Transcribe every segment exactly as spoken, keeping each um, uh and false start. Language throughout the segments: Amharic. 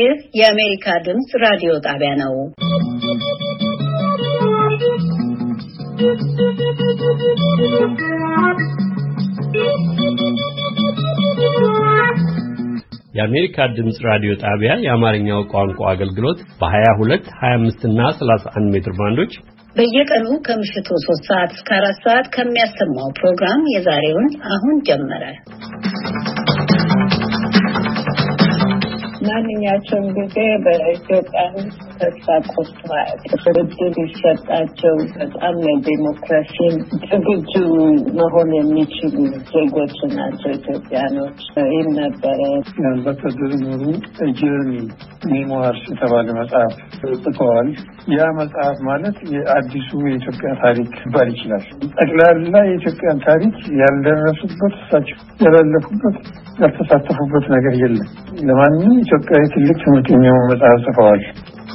ይህ የአሜሪካ ድምጽ ራዲዮ ጣቢያ ነው። የአሜሪካ ድምጽ ራዲዮ ጣቢያ የአማርኛው ቋንቋ አገልግሎት በ22፣ ሃያ አምስት እና ሰላሳ አንድ ሜትር ባንዶች በየቀኑ ከምሽቱ ሶስት ሰዓት እስከ አራት ሰዓት ከሚያሰማው ፕሮግራም የዛሬውን አሁን ጀመረ። ማንኛቸውም ጊዜ በኢትዮጵያ ተስፋ ቆርጠዋል። እድል ይሰጣቸው በጣም ለዲሞክራሲን ዝግጁ መሆን የሚችሉ ዜጎች ናቸው ኢትዮጵያኖች። ይህም ነበረ ያልበቀድር ኖሩ ጀርኒ ሜሞርስ የተባለ መጽሐፍ ጽፈዋል። ያ መጽሐፍ ማለት የአዲሱ የኢትዮጵያ ታሪክ ይባል ይችላል። ጠቅላላ የኢትዮጵያን ታሪክ ያልደረሱበት፣ እሳቸው ያላለፉበት፣ ያልተሳተፉበት ነገር የለም። ለማንኛውም ኢትዮጵያዊ ትልቅ ትምህርት የሚሆን መጽሐፍ ጽፈዋል።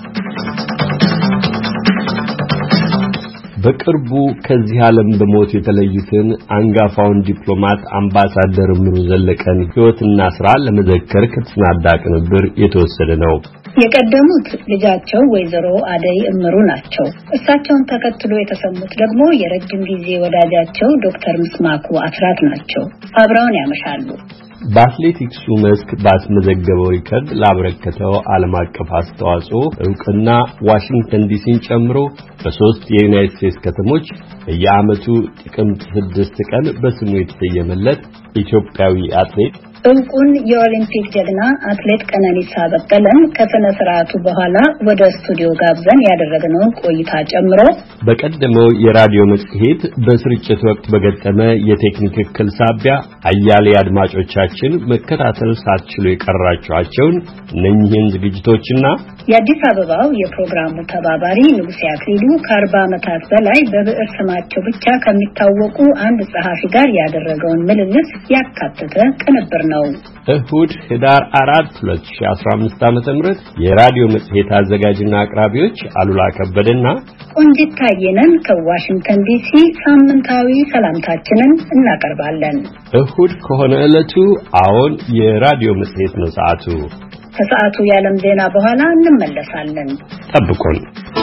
በቅርቡ ከዚህ ዓለም በሞት የተለዩትን አንጋፋውን ዲፕሎማት አምባሳደር እምሩ ዘለቀን ሕይወትና ሥራ ለመዘከር ከተሰናዳ ቅንብር የተወሰደ ነው። የቀደሙት ልጃቸው ወይዘሮ አደይ እምሩ ናቸው። እሳቸውን ተከትሎ የተሰሙት ደግሞ የረጅም ጊዜ ወዳጃቸው ዶክተር ምስማኩ አስራት ናቸው። አብረውን ያመሻሉ። በአትሌቲክሱ መስክ ባስመዘገበው ሪከርድ ላበረከተው ዓለም አቀፍ አስተዋጽኦ ዕውቅና ዋሽንግተን ዲሲን ጨምሮ በሶስት የዩናይትድ ስቴትስ ከተሞች በየዓመቱ ጥቅምት ስድስት ቀን በስሙ የተሰየመለት ኢትዮጵያዊ አትሌት ዕውቁን የኦሊምፒክ ጀግና አትሌት ቀነኒሳ በቀለን ከሥነ ሥርዓቱ በኋላ ወደ ስቱዲዮ ጋብዘን ያደረግነውን ቆይታ ጨምሮ በቀደመው የራዲዮ መጽሔት በስርጭት ወቅት በገጠመ የቴክኒክ እክል ሳቢያ አያሌ አድማጮቻችን መከታተል ሳትችሉ የቀራችኋቸውን እነኚህን ዝግጅቶችና የአዲስ አበባው የፕሮግራሙ ተባባሪ ንጉሴ አክሊሉ ከአርባ ዓመታት በላይ በብዕር ስማቸው ብቻ ከሚታወቁ አንድ ጸሐፊ ጋር ያደረገውን ምልልስ ያካተተ ቅንብር ነው። እሁድ ህዳር አራት ሁለት ሺህ አስራ አምስት ዓመተ ምህረት የራዲዮ መጽሔት አዘጋጅና አቅራቢዎች አሉላ ከበደና ቆንጂት ታየነን ከዋሽንግተን ዲሲ ሳምንታዊ ሰላምታችንን እናቀርባለን። እሁድ ከሆነ ዕለቱ አዎን የራዲዮ መጽሔት ነው። ሰዓቱ ከሰዓቱ የዓለም ዜና በኋላ እንመለሳለን። ጠብቁን።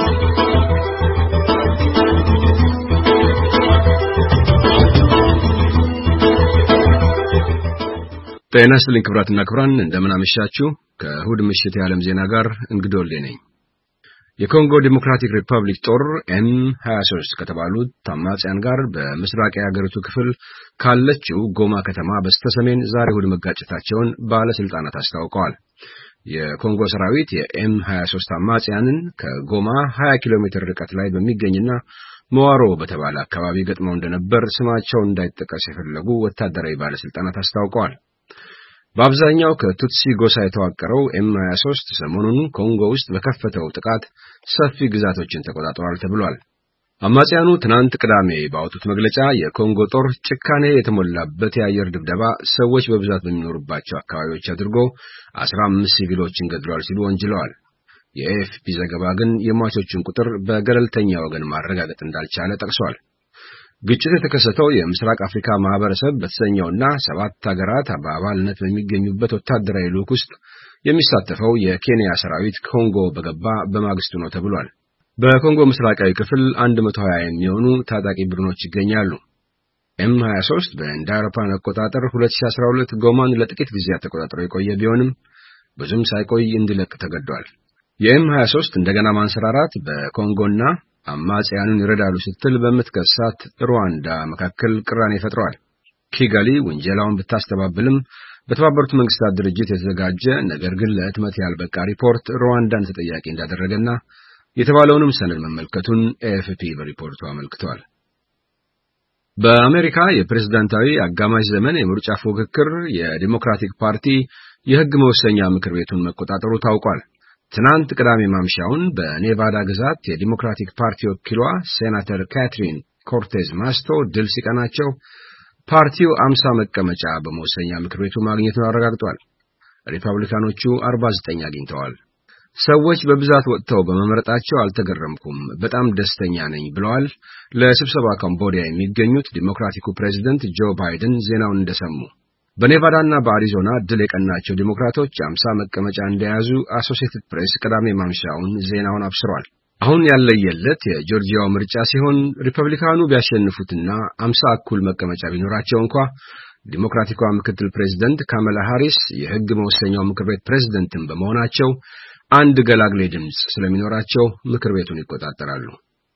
ጤና ይስጥልኝ ክቡራትና ክቡራን፣ እንደምን አመሻችሁ። ከእሁድ ምሽት የዓለም ዜና ጋር እንግዶልዴ ነኝ። የኮንጎ ዲሞክራቲክ ሪፐብሊክ ጦር ኤም ሃያ ሶስት ከተባሉት አማጽያን ጋር በምስራቅ የአገሪቱ ክፍል ካለችው ጎማ ከተማ በስተሰሜን ዛሬ እሁድ መጋጨታቸውን ባለስልጣናት አስታውቀዋል። የኮንጎ ሰራዊት የኤም ሃያ ሶስት አማጽያንን ከጎማ ሃያ ኪሎ ሜትር ርቀት ላይ በሚገኝና መዋሮ በተባለ አካባቢ ገጥመው እንደነበር ስማቸው እንዳይጠቀስ የፈለጉ ወታደራዊ ባለስልጣናት አስታውቀዋል። በአብዛኛው ከቱትሲ ጎሳ የተዋቀረው ኤም ሃያ ሶስት ሰሞኑን ኮንጎ ውስጥ በከፈተው ጥቃት ሰፊ ግዛቶችን ተቆጣጥሯል ተብሏል። አማጽያኑ ትናንት ቅዳሜ ባወጡት መግለጫ የኮንጎ ጦር ጭካኔ የተሞላበት የአየር ድብደባ ሰዎች በብዛት በሚኖሩባቸው አካባቢዎች አድርጎ አስራ አምስት ሲቪሎችን ገድሏል ሲሉ ወንጅለዋል። የኤኤፍፒ ዘገባ ግን የሟቾቹን ቁጥር በገለልተኛ ወገን ማረጋገጥ እንዳልቻለ ጠቅሷል። ግጭቱ የተከሰተው የምስራቅ አፍሪካ ማህበረሰብ በተሰኘውና ሰባት ሀገራት በአባልነት በሚገኙበት ወታደራዊ ልዑክ ውስጥ የሚሳተፈው የኬንያ ሰራዊት ኮንጎ በገባ በማግስቱ ነው ተብሏል። በኮንጎ ምስራቃዊ ክፍል አንድ መቶ ሀያ የሚሆኑ ታጣቂ ቡድኖች ይገኛሉ። ኤም ሃያ ሶስት በእንደ አውሮፓውያን አቆጣጠር ሁለት ሺህ አስራ ሁለት ጎማን ለጥቂት ጊዜያት ተቆጣጥሮ የቆየ ቢሆንም ብዙም ሳይቆይ እንዲለቅ ተገዷል። የኤም ሃያ ሶስት እንደገና ማንሰራራት በኮንጎና አማጽያኑን ይረዳሉ ስትል በምትከሳት ሩዋንዳ መካከል ቅራኔ ፈጥሯል። ኪጋሊ ወንጀላውን ብታስተባብልም በተባበሩት መንግስታት ድርጅት የተዘጋጀ ነገር ግን ለህትመት ያልበቃ ሪፖርት ሩዋንዳን ተጠያቂ እንዳደረገና የተባለውንም ሰነድ መመልከቱን ኤኤፍፒ በሪፖርቱ አመልክቷል። በአሜሪካ የፕሬዝዳንታዊ አጋማሽ ዘመን የምርጫ ፉክክር የዲሞክራቲክ ፓርቲ የህግ መወሰኛ ምክር ቤቱን መቆጣጠሩ ታውቋል። ትናንት ቅዳሜ ማምሻውን በኔቫዳ ግዛት የዲሞክራቲክ ፓርቲ ወኪሏ ሴናተር ካትሪን ኮርቴዝ ማስቶ ድል ሲቀናቸው ፓርቲው አምሳ መቀመጫ በመወሰኛ ምክር ቤቱ ማግኘቱን አረጋግጧል። ሪፐብሊካኖቹ አርባ ዘጠኝ አግኝተዋል። ሰዎች በብዛት ወጥተው በመመረጣቸው አልተገረምኩም፣ በጣም ደስተኛ ነኝ ብለዋል ለስብሰባ ካምቦዲያ የሚገኙት ዲሞክራቲኩ ፕሬዝዳንት ጆ ባይደን ዜናውን እንደሰሙ። በኔቫዳና በአሪዞና ድል የቀናቸው ዲሞክራቶች አምሳ መቀመጫ እንደያዙ አሶሲኤትድ ፕሬስ ቅዳሜ ማምሻውን ዜናውን አብስሯል። አሁን ያለየለት የጆርጂያው ምርጫ ሲሆን ሪፐብሊካኑ ቢያሸንፉትና አምሳ እኩል መቀመጫ ቢኖራቸው እንኳ ዲሞክራቲኳ ምክትል ፕሬዝዳንት ካማላ ሃሪስ የሕግ መወሰኛው ምክር ቤት ፕሬዝዳንትን በመሆናቸው አንድ ገላግሌ ድምጽ ስለሚኖራቸው ምክር ቤቱን ይቆጣጠራሉ።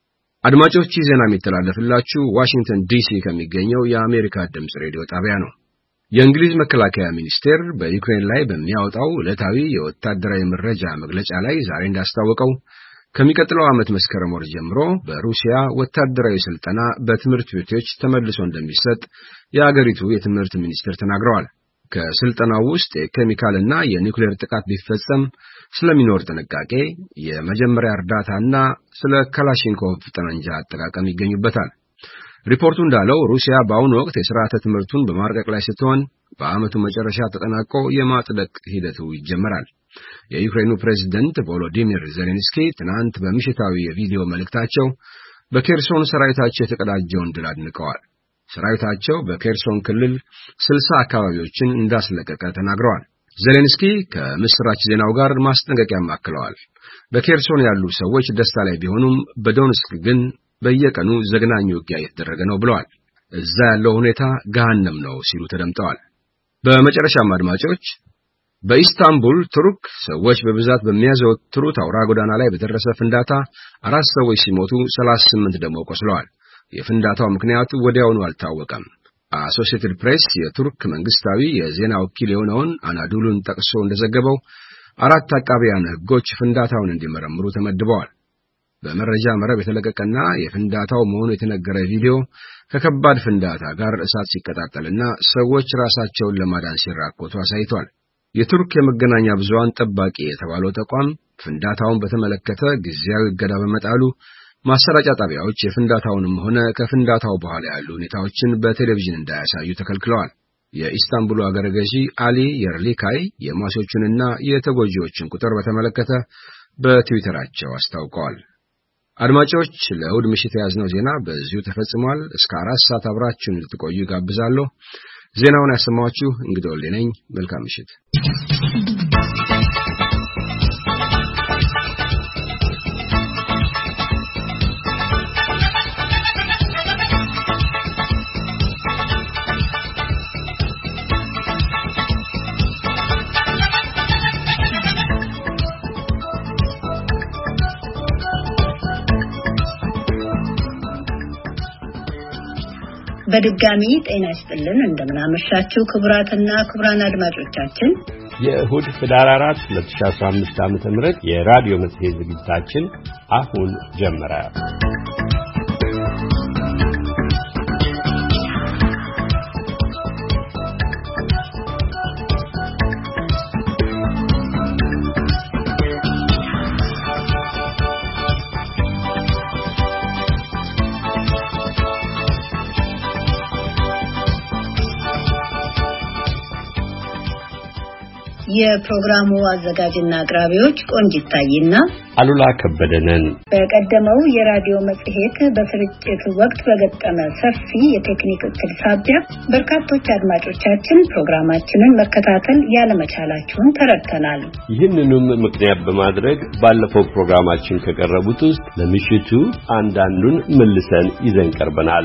አድማጮች ዜና የሚተላለፍላችሁ ዋሽንግተን ዲሲ ከሚገኘው የአሜሪካ ድምጽ ሬዲዮ ጣቢያ ነው። የእንግሊዝ መከላከያ ሚኒስቴር በዩክሬን ላይ በሚያወጣው ዕለታዊ የወታደራዊ መረጃ መግለጫ ላይ ዛሬ እንዳስታወቀው ከሚቀጥለው ዓመት መስከረም ወር ጀምሮ በሩሲያ ወታደራዊ ስልጠና በትምህርት ቤቶች ተመልሶ እንደሚሰጥ የአገሪቱ የትምህርት ሚኒስቴር ተናግረዋል። ከስልጠናው ውስጥ የኬሚካልና የኒውክሌር ጥቃት ቢፈጸም ስለሚኖር ጥንቃቄ፣ የመጀመሪያ እርዳታና ስለ ክላሽንኮቭ ጠመንጃ አጠቃቀም ይገኙበታል። ሪፖርቱ እንዳለው ሩሲያ በአሁኑ ወቅት የሥርዓተ ትምህርቱን በማርቀቅ ላይ ስትሆን በዓመቱ መጨረሻ ተጠናቆ የማጽደቅ ሂደቱ ይጀምራል። የዩክሬኑ ፕሬዝዳንት ቮሎዲሚር ዜሌንስኪ ትናንት በምሽታዊ የቪዲዮ መልእክታቸው በኬርሶን ሰራዊታቸው የተቀዳጀውን ድል አድንቀዋል። ሰራዊታቸው በኬርሶን ክልል ስልሳ አካባቢዎችን እንዳስለቀቀ ተናግረዋል። ዜሌንስኪ ከምስራች ዜናው ጋር ማስጠንቀቂያም አክለዋል። በኬርሶን ያሉ ሰዎች ደስታ ላይ ቢሆኑም በዶንስክ ግን በየቀኑ ዘግናኝ ውጊያ እየተደረገ ነው ብለዋል። እዛ ያለው ሁኔታ ገሃነም ነው ሲሉ ተደምጠዋል። በመጨረሻም አድማጮች በኢስታንቡል ቱርክ ሰዎች በብዛት በሚያዘወትሩት አውራ ጎዳና ላይ በደረሰ ፍንዳታ አራት ሰዎች ሲሞቱ ሰላሳ ስምንት ደግሞ ቆስለዋል። የፍንዳታው ምክንያቱ ወዲያውኑ አልታወቀም። አሶሲኤትድ ፕሬስ የቱርክ መንግስታዊ የዜና ወኪል የሆነውን አናዱሉን ጠቅሶ እንደዘገበው አራት አቃቢያን ሕጎች ፍንዳታውን እንዲመረምሩ ተመድበዋል። በመረጃ መረብ የተለቀቀና የፍንዳታው መሆኑ የተነገረ ቪዲዮ ከከባድ ፍንዳታ ጋር እሳት ሲቀጣጠልና ሰዎች ራሳቸውን ለማዳን ሲራኮቱ አሳይቷል። የቱርክ የመገናኛ ብዙሃን ጠባቂ የተባለው ተቋም ፍንዳታውን በተመለከተ ጊዜያዊ እገዳ በመጣሉ ማሰራጫ ጣቢያዎች የፍንዳታውንም ሆነ ከፍንዳታው በኋላ ያሉ ሁኔታዎችን በቴሌቪዥን እንዳያሳዩ ተከልክለዋል። የኢስታንቡሉ አገረ ገዢ አሊ የርሊካይ የሟቾቹንና የተጎጂዎችን ቁጥር በተመለከተ በትዊተራቸው አስታውቀዋል። አድማጮች ለእሁድ ምሽት የያዝነው ዜና በዚሁ ተፈጽሟል። እስከ አራት ሰዓት አብራችሁን ልትቆዩ ጋብዛለሁ። ዜናውን ያሰማችሁ እንግዲህ ወልዴ ነኝ። መልካም ምሽት። በድጋሚ ጤና ይስጥልን። እንደምናመሻችሁ ክቡራትና ክቡራን አድማጮቻችን የእሁድ ህዳር አራት ሁለት ሺህ አስራ አምስት ዓመተ ምህረት የራዲዮ መጽሔት ዝግጅታችን አሁን ጀመረ። የፕሮግራሙ አዘጋጅና አቅራቢዎች ቆንጂት ታይና አሉላ ከበደነን። በቀደመው የራዲዮ መጽሔት በስርጭት ወቅት በገጠመ ሰፊ የቴክኒክ እክል ሳቢያ በርካቶች አድማጮቻችን ፕሮግራማችንን መከታተል ያለመቻላቸውን ተረድተናል። ይህንንም ምክንያት በማድረግ ባለፈው ፕሮግራማችን ከቀረቡት ውስጥ ለምሽቱ አንዳንዱን መልሰን ይዘን ቀርበናል።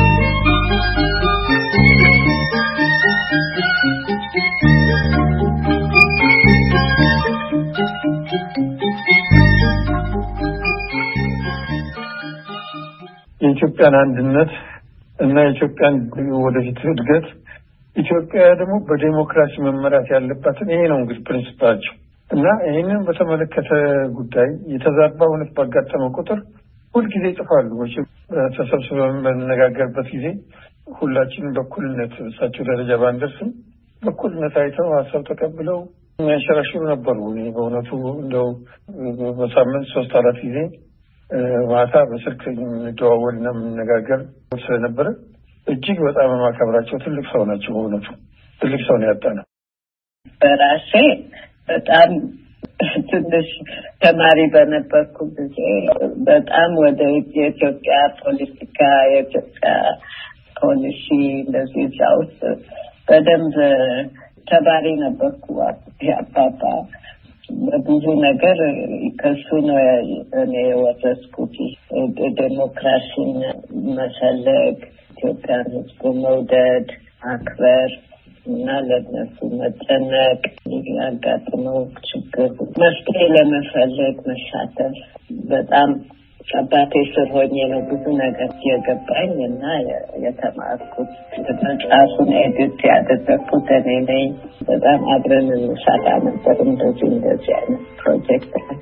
የኢትዮጵያን አንድነት እና የኢትዮጵያን ወደፊት እድገት ኢትዮጵያ ደግሞ በዲሞክራሲ መመራት ያለባትን ይሄ ነው እንግዲህ ፕሪንሲፓላቸው እና ይሄንን በተመለከተ ጉዳይ የተዛባ እውነት ባጋጠመው ቁጥር ሁልጊዜ ይጽፋሉ። ወይስ ተሰብስበን በመነጋገርበት ጊዜ ሁላችንም በኩልነት እሳቸው ደረጃ ባንደርስም በኩልነት አይተው ሀሳብ ተቀብለው የሚያንሸራሽሩ ነበሩ። እኔ በእውነቱ እንደው በሳምንት ሶስት አራት ጊዜ ማታ በስልክ እንደዋወልና የምንነጋገር ስለነበረ እጅግ በጣም ማከብራቸው ትልቅ ሰው ናቸው። በእውነቱ ትልቅ ሰው ነው ያጣነው። በራሴ በጣም ትንሽ ተማሪ በነበርኩ ጊዜ በጣም ወደ የኢትዮጵያ ፖለቲካ የኢትዮጵያ ፖሊሲ እንደዚህ እዛ ውስጥ በደንብ ተባሪ ነበርኩ። ያባባ ብዙ ነገር ከሱ ነው እኔ ወረስኩት። ዴሞክራሲን መፈለግ፣ ኢትዮጵያን ሕዝብ መውደድ፣ አክበር እና ለነሱ መጨነቅ፣ ያጋጥመው ችግር መፍትሄ ለመፈለግ መሳተፍ በጣም አባቴ ስር ሆኜ ነው ብዙ ነገር የገባኝ እና የተማርኩት። መጽሐፉን ኤዲት ያደረኩት እኔ ነኝ። በጣም አብረን እንሰራ ነበር እንደዚህ እንደዚህ አይነት ፕሮጀክት ላይ።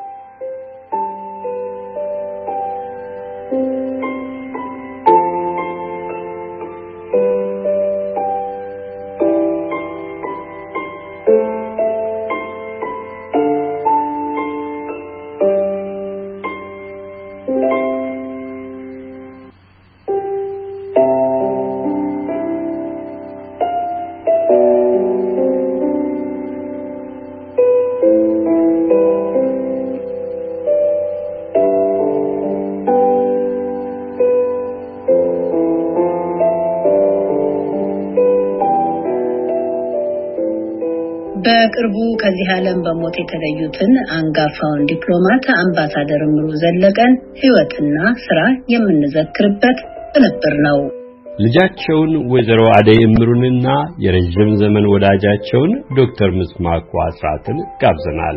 በቅርቡ ከዚህ ዓለም በሞት የተለዩትን አንጋፋውን ዲፕሎማት አምባሳደር እምሩ ዘለቀን ሕይወትና ሥራ የምንዘክርበት ቅንብር ነው። ልጃቸውን ወይዘሮ አደይ እምሩንና የረጅም ዘመን ወዳጃቸውን ዶክተር ምስማኩ አስራትን ጋብዘናል።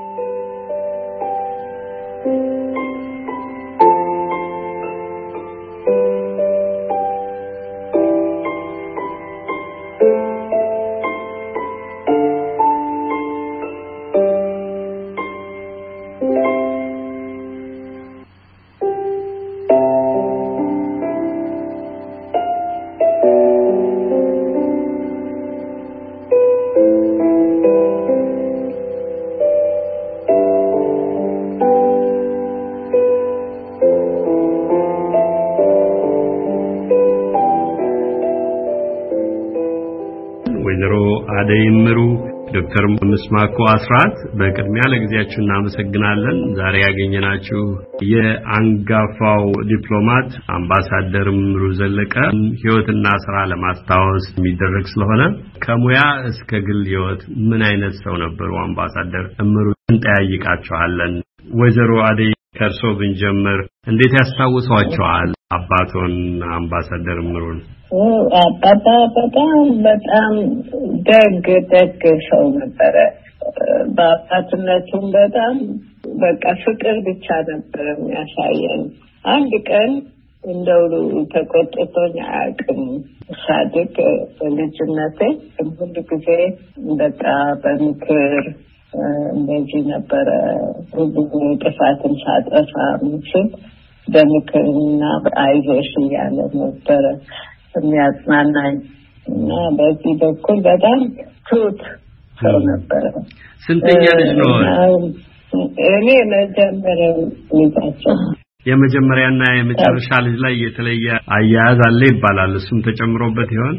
ወይዘሮ አደይ እምሩ፣ ዶክተር ምስማኩ አስራት በቅድሚያ ለጊዜያችሁ እናመሰግናለን። ዛሬ ያገኘናችሁ የአንጋፋው ዲፕሎማት አምባሳደር እምሩ ዘለቀ ሕይወትና ሥራ ለማስታወስ የሚደረግ ስለሆነ ከሙያ እስከ ግል ሕይወት ምን አይነት ሰው ነበሩ አምባሳደር እምሩ እንጠያይቃቸዋለን። ወይዘሮ አደይ ከርሶ ብንጀምር እንዴት ያስታውሷቸዋል አባቶን አምባሳደር እምሩን? አባባ በጣም በጣም ደግ ደግ ሰው ነበረ። በአባትነቱም በጣም በቃ ፍቅር ብቻ ነበር የሚያሳየን። አንድ ቀን እንደው ተቆጥቶኝ አያውቅም። ሳድግ በልጅነቴ ሁሉ ጊዜ በቃ በምክር እንደዚህ ነበረ። ብዙ ጥፋትን ሳጠፋ ምችል በምክርና አይዞሽ እያለ ነበረ የሚያጽናናኝ እና በዚህ በኩል በጣም ትሁት ሰው ነበረ። ስንተኛ ልጅ ነው? እኔ መጀመሪያው ልጃቸው። የመጀመሪያና የመጨረሻ ልጅ ላይ የተለየ አያያዝ አለ ይባላል። እሱም ተጨምሮበት ይሆን?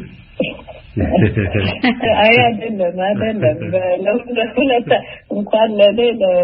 አይ አይደለም አይደለም። ለሁለት እንኳን ለኔ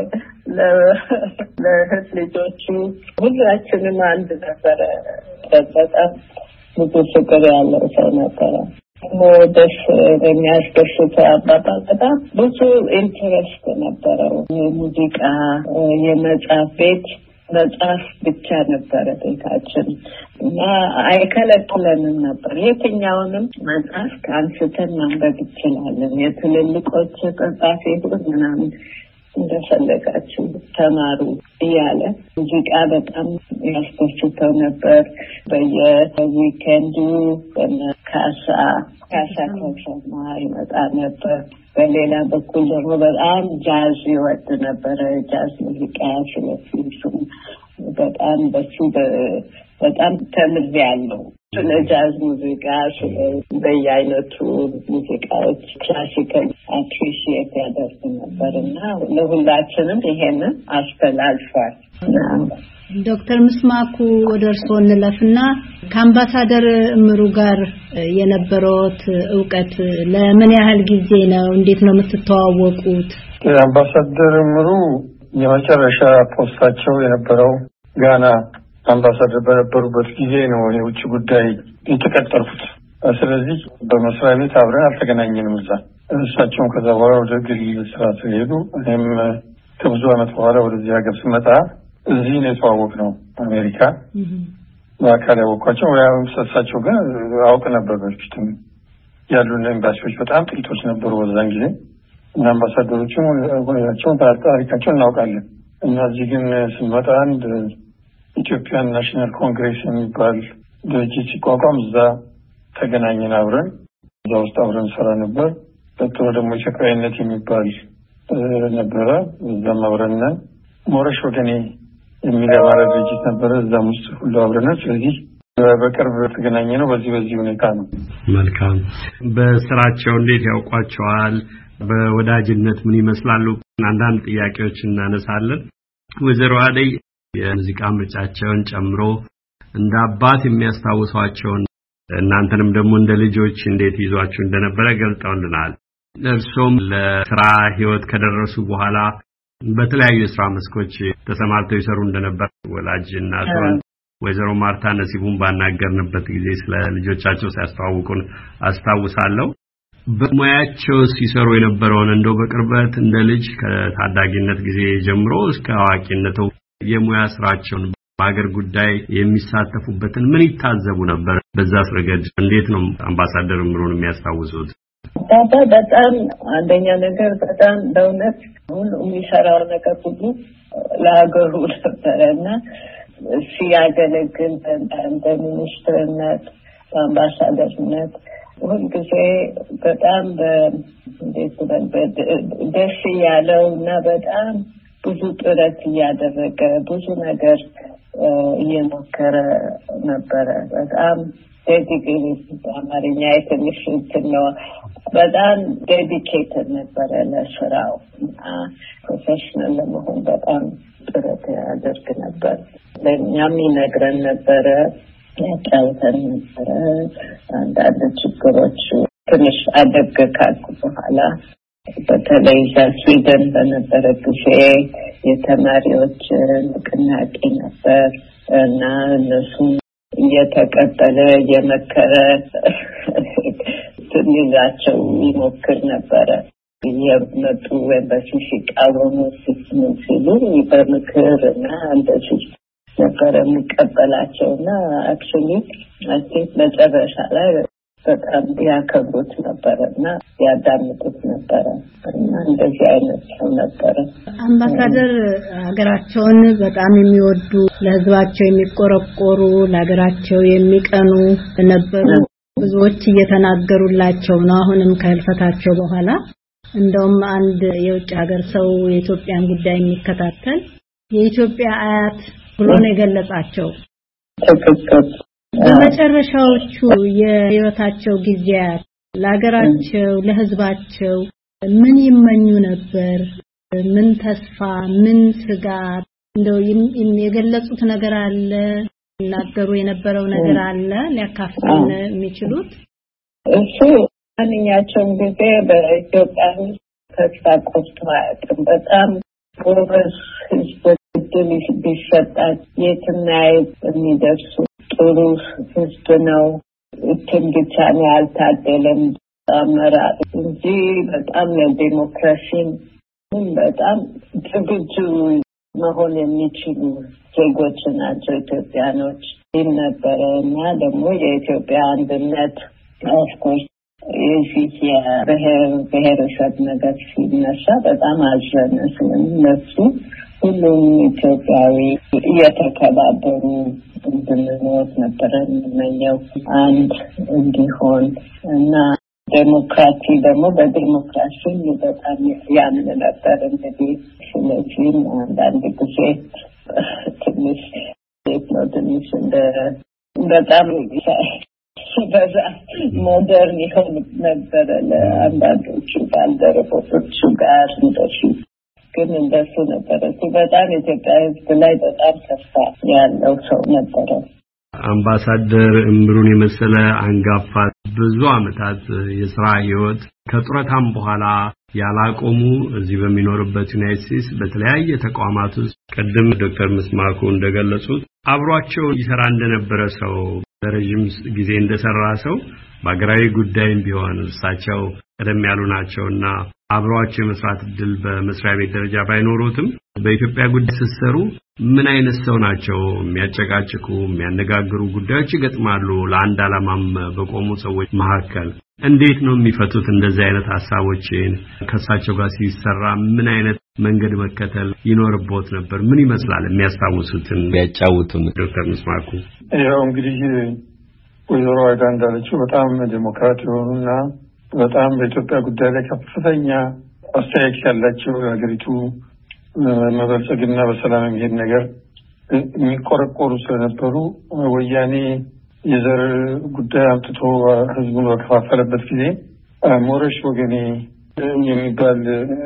ለህት ልጆቹ ሁላችንም አንድ ነበረ። በጣም ብዙ ፍቅር ያለው ሰው ነበረ። ደስ የሚያስደስት አባባ በጣም ብዙ ኢንተረስት ነበረው። የሙዚቃ የመጽሐፍ ቤት መጽሐፍ ብቻ ነበረ ቤታችን እና አይከለክለንም ነበር። የትኛውንም መጽሐፍ አንስተን ማንበብ ይችላለን። የትልልቆች ተጻፊ ሁሉ ምናምን እንደፈለጋችሁ ተማሩ እያለ ሙዚቃ በጣም ያስደስተው ነበር። በየዊኬንዱ ካሳ ካሳ ከሰማ ይመጣ ነበር። በሌላ በኩል ደግሞ በጣም ጃዝ ይወድ ነበረ። ጃዝ ሙዚቃ ስለፊሱ በጣም በሱ በጣም ተምሬያለሁ። ስለ ጃዝ ሙዚቃ ስለ በየአይነቱ ሙዚቃዎች ክላሲካል አፕሪሺየት ያደርግ ነበርና ለሁላችንም ይሄንን አስተላልፏል። ዶክተር ምስማኩ ወደ እርስዎ እንለፍና ከአምባሳደር እምሩ ጋር የነበረውት ዕውቀት ለምን ያህል ጊዜ ነው? እንዴት ነው የምትተዋወቁት? አምባሳደር እምሩ የመጨረሻ ፖስታቸው የነበረው ጋና አምባሳደር በነበሩበት ጊዜ ነው የውጭ ጉዳይ የተቀጠርኩት። ስለዚህ በመስሪያ ቤት አብረን አልተገናኘንም እዛ። እሳቸውም ከዛ በኋላ ወደ ግል ስራ ሲሄዱ እኔም ከብዙ ዓመት በኋላ ወደዚህ ሀገር ስመጣ እዚህ ነው የተዋወቅነው አሜሪካ። በአካል ያወቅኳቸው ያው እሳቸው ግን አውቅ ነበር በፊትም ያሉን ኤምባሲዎች በጣም ጥቂቶች ነበሩ በዛን ጊዜ እና አምባሳደሮቹም ወያቸውን ታሪካቸው እናውቃለን። እና እዚህ ግን ስንመጣ አንድ ኢትዮጵያን ናሽናል ኮንግሬስ የሚባል ድርጅት ሲቋቋም እዛ ተገናኘን አብረን እዛ ውስጥ አብረን ሰራ ነበር። በጥሩ ደግሞ ኢትዮጵያዊነት የሚባል ነበረ እዛም አብረን ሞረሽ ወገኔ የሚለው ድርጅት ነበረ እዛም ውስጥ ሁሉ አብረን ስለዚህ በቅርብ ተገናኘነው በዚህ በዚህ ሁኔታ ነው። መልካም። በስራቸው እንዴት ያውቋቸዋል? በወዳጅነት ምን ይመስላሉ? አንዳንድ ጥያቄዎች እናነሳለን። ወይዘሮ አደይ የሙዚቃ ምርጫቸውን ጨምሮ እንደ አባት የሚያስታውሷቸውን እናንተንም ደግሞ እንደ ልጆች እንዴት ይዟችሁ እንደነበረ ገልጠውልናል። እርሶም ለስራ ህይወት ከደረሱ በኋላ በተለያዩ የስራ መስኮች ተሰማርተው ይሰሩ እንደነበር ወላጅ እናቶን ወይዘሮ ማርታ ነሲቡን ባናገርንበት ጊዜ ስለ ልጆቻቸው ሲያስተዋውቁን አስታውሳለሁ። በሙያቸው ሲሰሩ የነበረውን እንደው በቅርበት እንደ ልጅ ከታዳጊነት ጊዜ ጀምሮ እስከ አዋቂነቱ የሙያ ስራቸውን በአገር ጉዳይ የሚሳተፉበትን ምን ይታዘቡ ነበር? በዛ ረገድ እንዴት ነው አምባሳደር እምሩን የሚያስታውሱት? ባባ በጣም አንደኛ ነገር በጣም በእውነት ሁሉ የሚሰራው ነገር ሁሉ ለሀገሩ ነበረና ሲያገለግል በሚኒስትርነት በአምባሳደርነት ሁልጊዜ በጣም ደስ ያለው እና በጣም ብዙ ጥረት እያደረገ ብዙ ነገር እየሞከረ ነበረ። በጣም ዴዲኬትድ አማርኛ የትንሽ እንትን ነው። በጣም ዴዲኬትድ ነበረ ለስራው እና ፕሮፌሽናል ለመሆን በጣም ጥረት ያደርግ ነበር። ለእኛም ይነግረን ነበረ፣ ያጫውተን ነበረ። አንዳንድ ችግሮች ትንሽ አደግ ካልኩ በኋላ በተለይ ስዊድን በነበረ ጊዜ የተማሪዎች ንቅናቄ ነበር እና እነሱም እየተቀበለ እየመከረ ትንዛቸው ይሞክር ነበረ። የመጡ ኤምባሲ ሲቃወሙ ሲሉ በምክር እና እንደዚህ ነበረ የሚቀበላቸው እና አክቹዋሊ አይ ቲንክ መጨረሻ ላይ በጣም ያከብሩት ነበረ እና ያዳምጡት ነበረ እና እንደዚህ አይነት ሰው ነበረ። አምባሳደር ሀገራቸውን በጣም የሚወዱ ለሕዝባቸው የሚቆረቆሩ ለሀገራቸው የሚቀኑ ነበሩ። ብዙዎች እየተናገሩላቸው ነው አሁንም ከህልፈታቸው በኋላ። እንደውም አንድ የውጭ ሀገር ሰው የኢትዮጵያን ጉዳይ የሚከታተል የኢትዮጵያ አያት ብሎ ነው የገለጻቸው። በመጨረሻዎቹ የህይወታቸው ጊዜያት ለሀገራቸው ለህዝባቸው ምን ይመኙ ነበር? ምን ተስፋ፣ ምን ስጋት እንደው የገለጹት ነገር አለ? እናገሩ የነበረው ነገር አለ ሊያካፍሉን የሚችሉት? እሱ ማንኛቸውም ጊዜ በኢትዮጵያ ተስፋ ቆርጦ አያውቅም። በጣም ጎበዝ ህዝብ እድል ቢሰጣት የትም የሚደርሱ ጥሩ ህዝብ ነው። እትን ብቻ ነው ያልታደለም አመራር እንጂ በጣም ለዲሞክራሲን በጣም ዝግጁ መሆን የሚችሉ ዜጎች ናቸው ኢትዮጵያኖች ነበረ እና ደግሞ የኢትዮጵያ አንድነት ኦፍኮርስ የዚህ የብሔር ብሔረሰብ ነገር ሲነሳ በጣም አዘነ። ስለነሱ ሁሉም ኢትዮጵያዊ እየተከባበሩ እንድንኖር ነበረ የምመኘው አንድ እንዲሆን እና ዴሞክራሲ ደግሞ በዴሞክራሲ በጣም ያምን ነበር። እንግዲህ ስለዚህም አንዳንድ ጊዜ ትንሽ ሴት ነው ትንሽ እንደ በጣም በዛ ሞደርን ይሆን ነበረ ለአንዳንዶቹ ባልደረቦቹ ጋር እንደዚህ ግን እንደሱ ነበረ። በጣም ኢትዮጵያ ሕዝብ ላይ በጣም ተስፋ ያለው ሰው ነበረ። አምባሳደር እምሩን የመሰለ አንጋፋ ብዙ አመታት የሥራ ህይወት ከጡረታም በኋላ ያላቆሙ እዚህ በሚኖርበት ዩናይትድ ስቴትስ በተለያየ ተቋማት ውስጥ ቀደም ዶክተር ምስማኩ እንደገለጹት አብሯቸው ይሰራ እንደነበረ ሰው ረጅም ጊዜ እንደሰራ ሰው በአገራዊ ጉዳይም ቢሆን እሳቸው ቀደም ያሉ ናቸውና አብሯቸው የመስራት እድል በመስሪያ ቤት ደረጃ ባይኖሩትም በኢትዮጵያ ጉዳይ ሲሰሩ ምን አይነት ሰው ናቸው? የሚያጨቃጭቁ የሚያነጋግሩ ጉዳዮች ይገጥማሉ። ለአንድ ዓላማም በቆሙ ሰዎች መካከል እንዴት ነው የሚፈቱት እንደዚህ አይነት ሐሳቦችን? ከእሳቸው ጋር ሲሰራ ምን አይነት መንገድ መከተል ይኖርቦት ነበር? ምን ይመስላል? የሚያስታውሱትን ያጫውቱን ዶክተር ምስማኩ። ያው እንግዲህ ወይዘሮ አይዳ እንዳለችው በጣም ዲሞክራት የሆኑና በጣም በኢትዮጵያ ጉዳይ ላይ ከፍተኛ አስተያየት ያላቸው የሀገሪቱ መበልጸግና በሰላም የሚሄድ ነገር የሚቆረቆሩ ስለነበሩ ወያኔ የዘር ጉዳይ አምጥቶ ህዝቡን በከፋፈለበት ጊዜ ሞረሽ ወገኔ የሚባል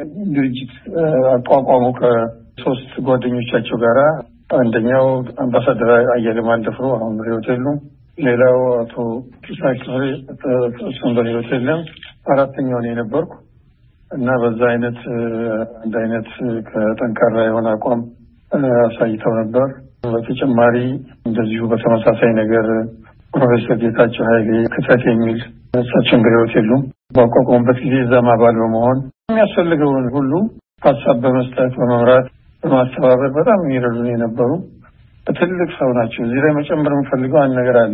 ድርጅት አቋቋሙ ከሶስት ጓደኞቻቸው ጋራ። አንደኛው አምባሳደር አየለ ማንደፍሮ አሁን በሕይወት የሉም። ሌላው አቶ ኪሳክሪ እሱም በሕይወት የለም። አራተኛው እኔ ነበርኩ እና በዛ አይነት አንድ አይነት ከጠንካራ የሆነ አቋም አሳይተው ነበር። በተጨማሪ እንደዚሁ በተመሳሳይ ነገር ፕሮፌሰር ጌታቸው ኃይሌ ክተት የሚል እሳቸውን በሕይወት የሉም። ባቋቋሙበት ጊዜ እዛም አባል በመሆን የሚያስፈልገውን ሁሉ ሀሳብ በመስጠት በመምራት በማስተባበር በጣም የሚረዱን የነበሩ ትልቅ ሰው ናቸው። እዚህ ላይ መጨመር የምፈልገው አንድ ነገር አለ።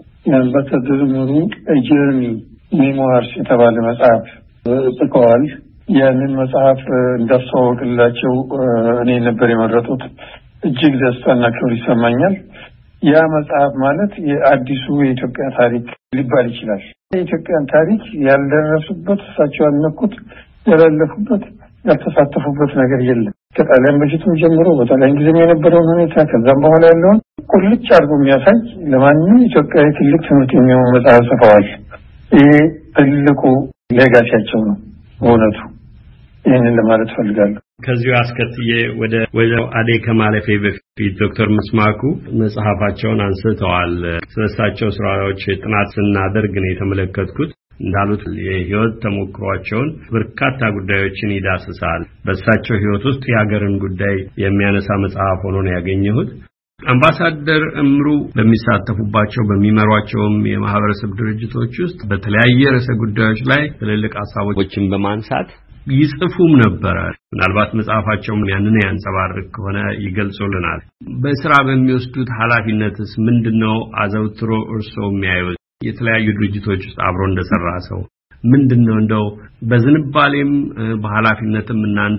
የአምባሳደር ኑሩ ጀርኒ ሜሞርስ የተባለ መጽሐፍ ጽፈዋል። ያንን መጽሐፍ እንዳስተዋወቅላቸው እኔ ነበር የመረጡት። እጅግ ደስታና ክብር ይሰማኛል። ያ መጽሐፍ ማለት የአዲሱ የኢትዮጵያ ታሪክ ሊባል ይችላል። የኢትዮጵያን ታሪክ ያልደረሱበት፣ እሳቸው ያልነኩት፣ ያላለፉበት፣ ያልተሳተፉበት ነገር የለም። ከጣሊያን በፊትም ጀምሮ በጣሊያን ጊዜም የነበረውን ሁኔታ ከዛም በኋላ ያለውን ቁልጭ አድርጎ የሚያሳይ ለማንም ኢትዮጵያዊ ትልቅ ትምህርት የሚሆን መጽሐፍ ጽፈዋል። ይሄ ትልቁ ሌጋሲያቸው ነው በእውነቱ። ይህንን ለማለት ፈልጋለሁ። ከዚሁ አስከትዬ ወደ ወይዘሮ አዴ ከማለፌ በፊት ዶክተር ምስማኩ መጽሐፋቸውን አንስተዋል። ስለሳቸው ስራዎች ጥናት ስናደርግ ነው የተመለከትኩት። እንዳሉት የህይወት ተሞክሯቸውን በርካታ ጉዳዮችን ይዳስሳል። በእሳቸው ህይወት ውስጥ የሀገርን ጉዳይ የሚያነሳ መጽሐፍ ሆኖ ነው ያገኘሁት። አምባሳደር እምሩ በሚሳተፉባቸው በሚመሯቸውም የማህበረሰብ ድርጅቶች ውስጥ በተለያየ ርዕሰ ጉዳዮች ላይ ትልልቅ ሐሳቦችን በማንሳት ይጽፉም ነበር። ምናልባት መጽሐፋቸው ያንን ያንጸባርቅ ከሆነ ይገልጹልናል። በስራ በሚወስዱት ኃላፊነትስ ምንድነው አዘውትሮ እርሶ የሚያዩት? የተለያዩ ድርጅቶች ውስጥ አብሮ እንደሰራ ሰው ምንድነው እንደው በዝንባሌም በኃላፊነትም እናንተ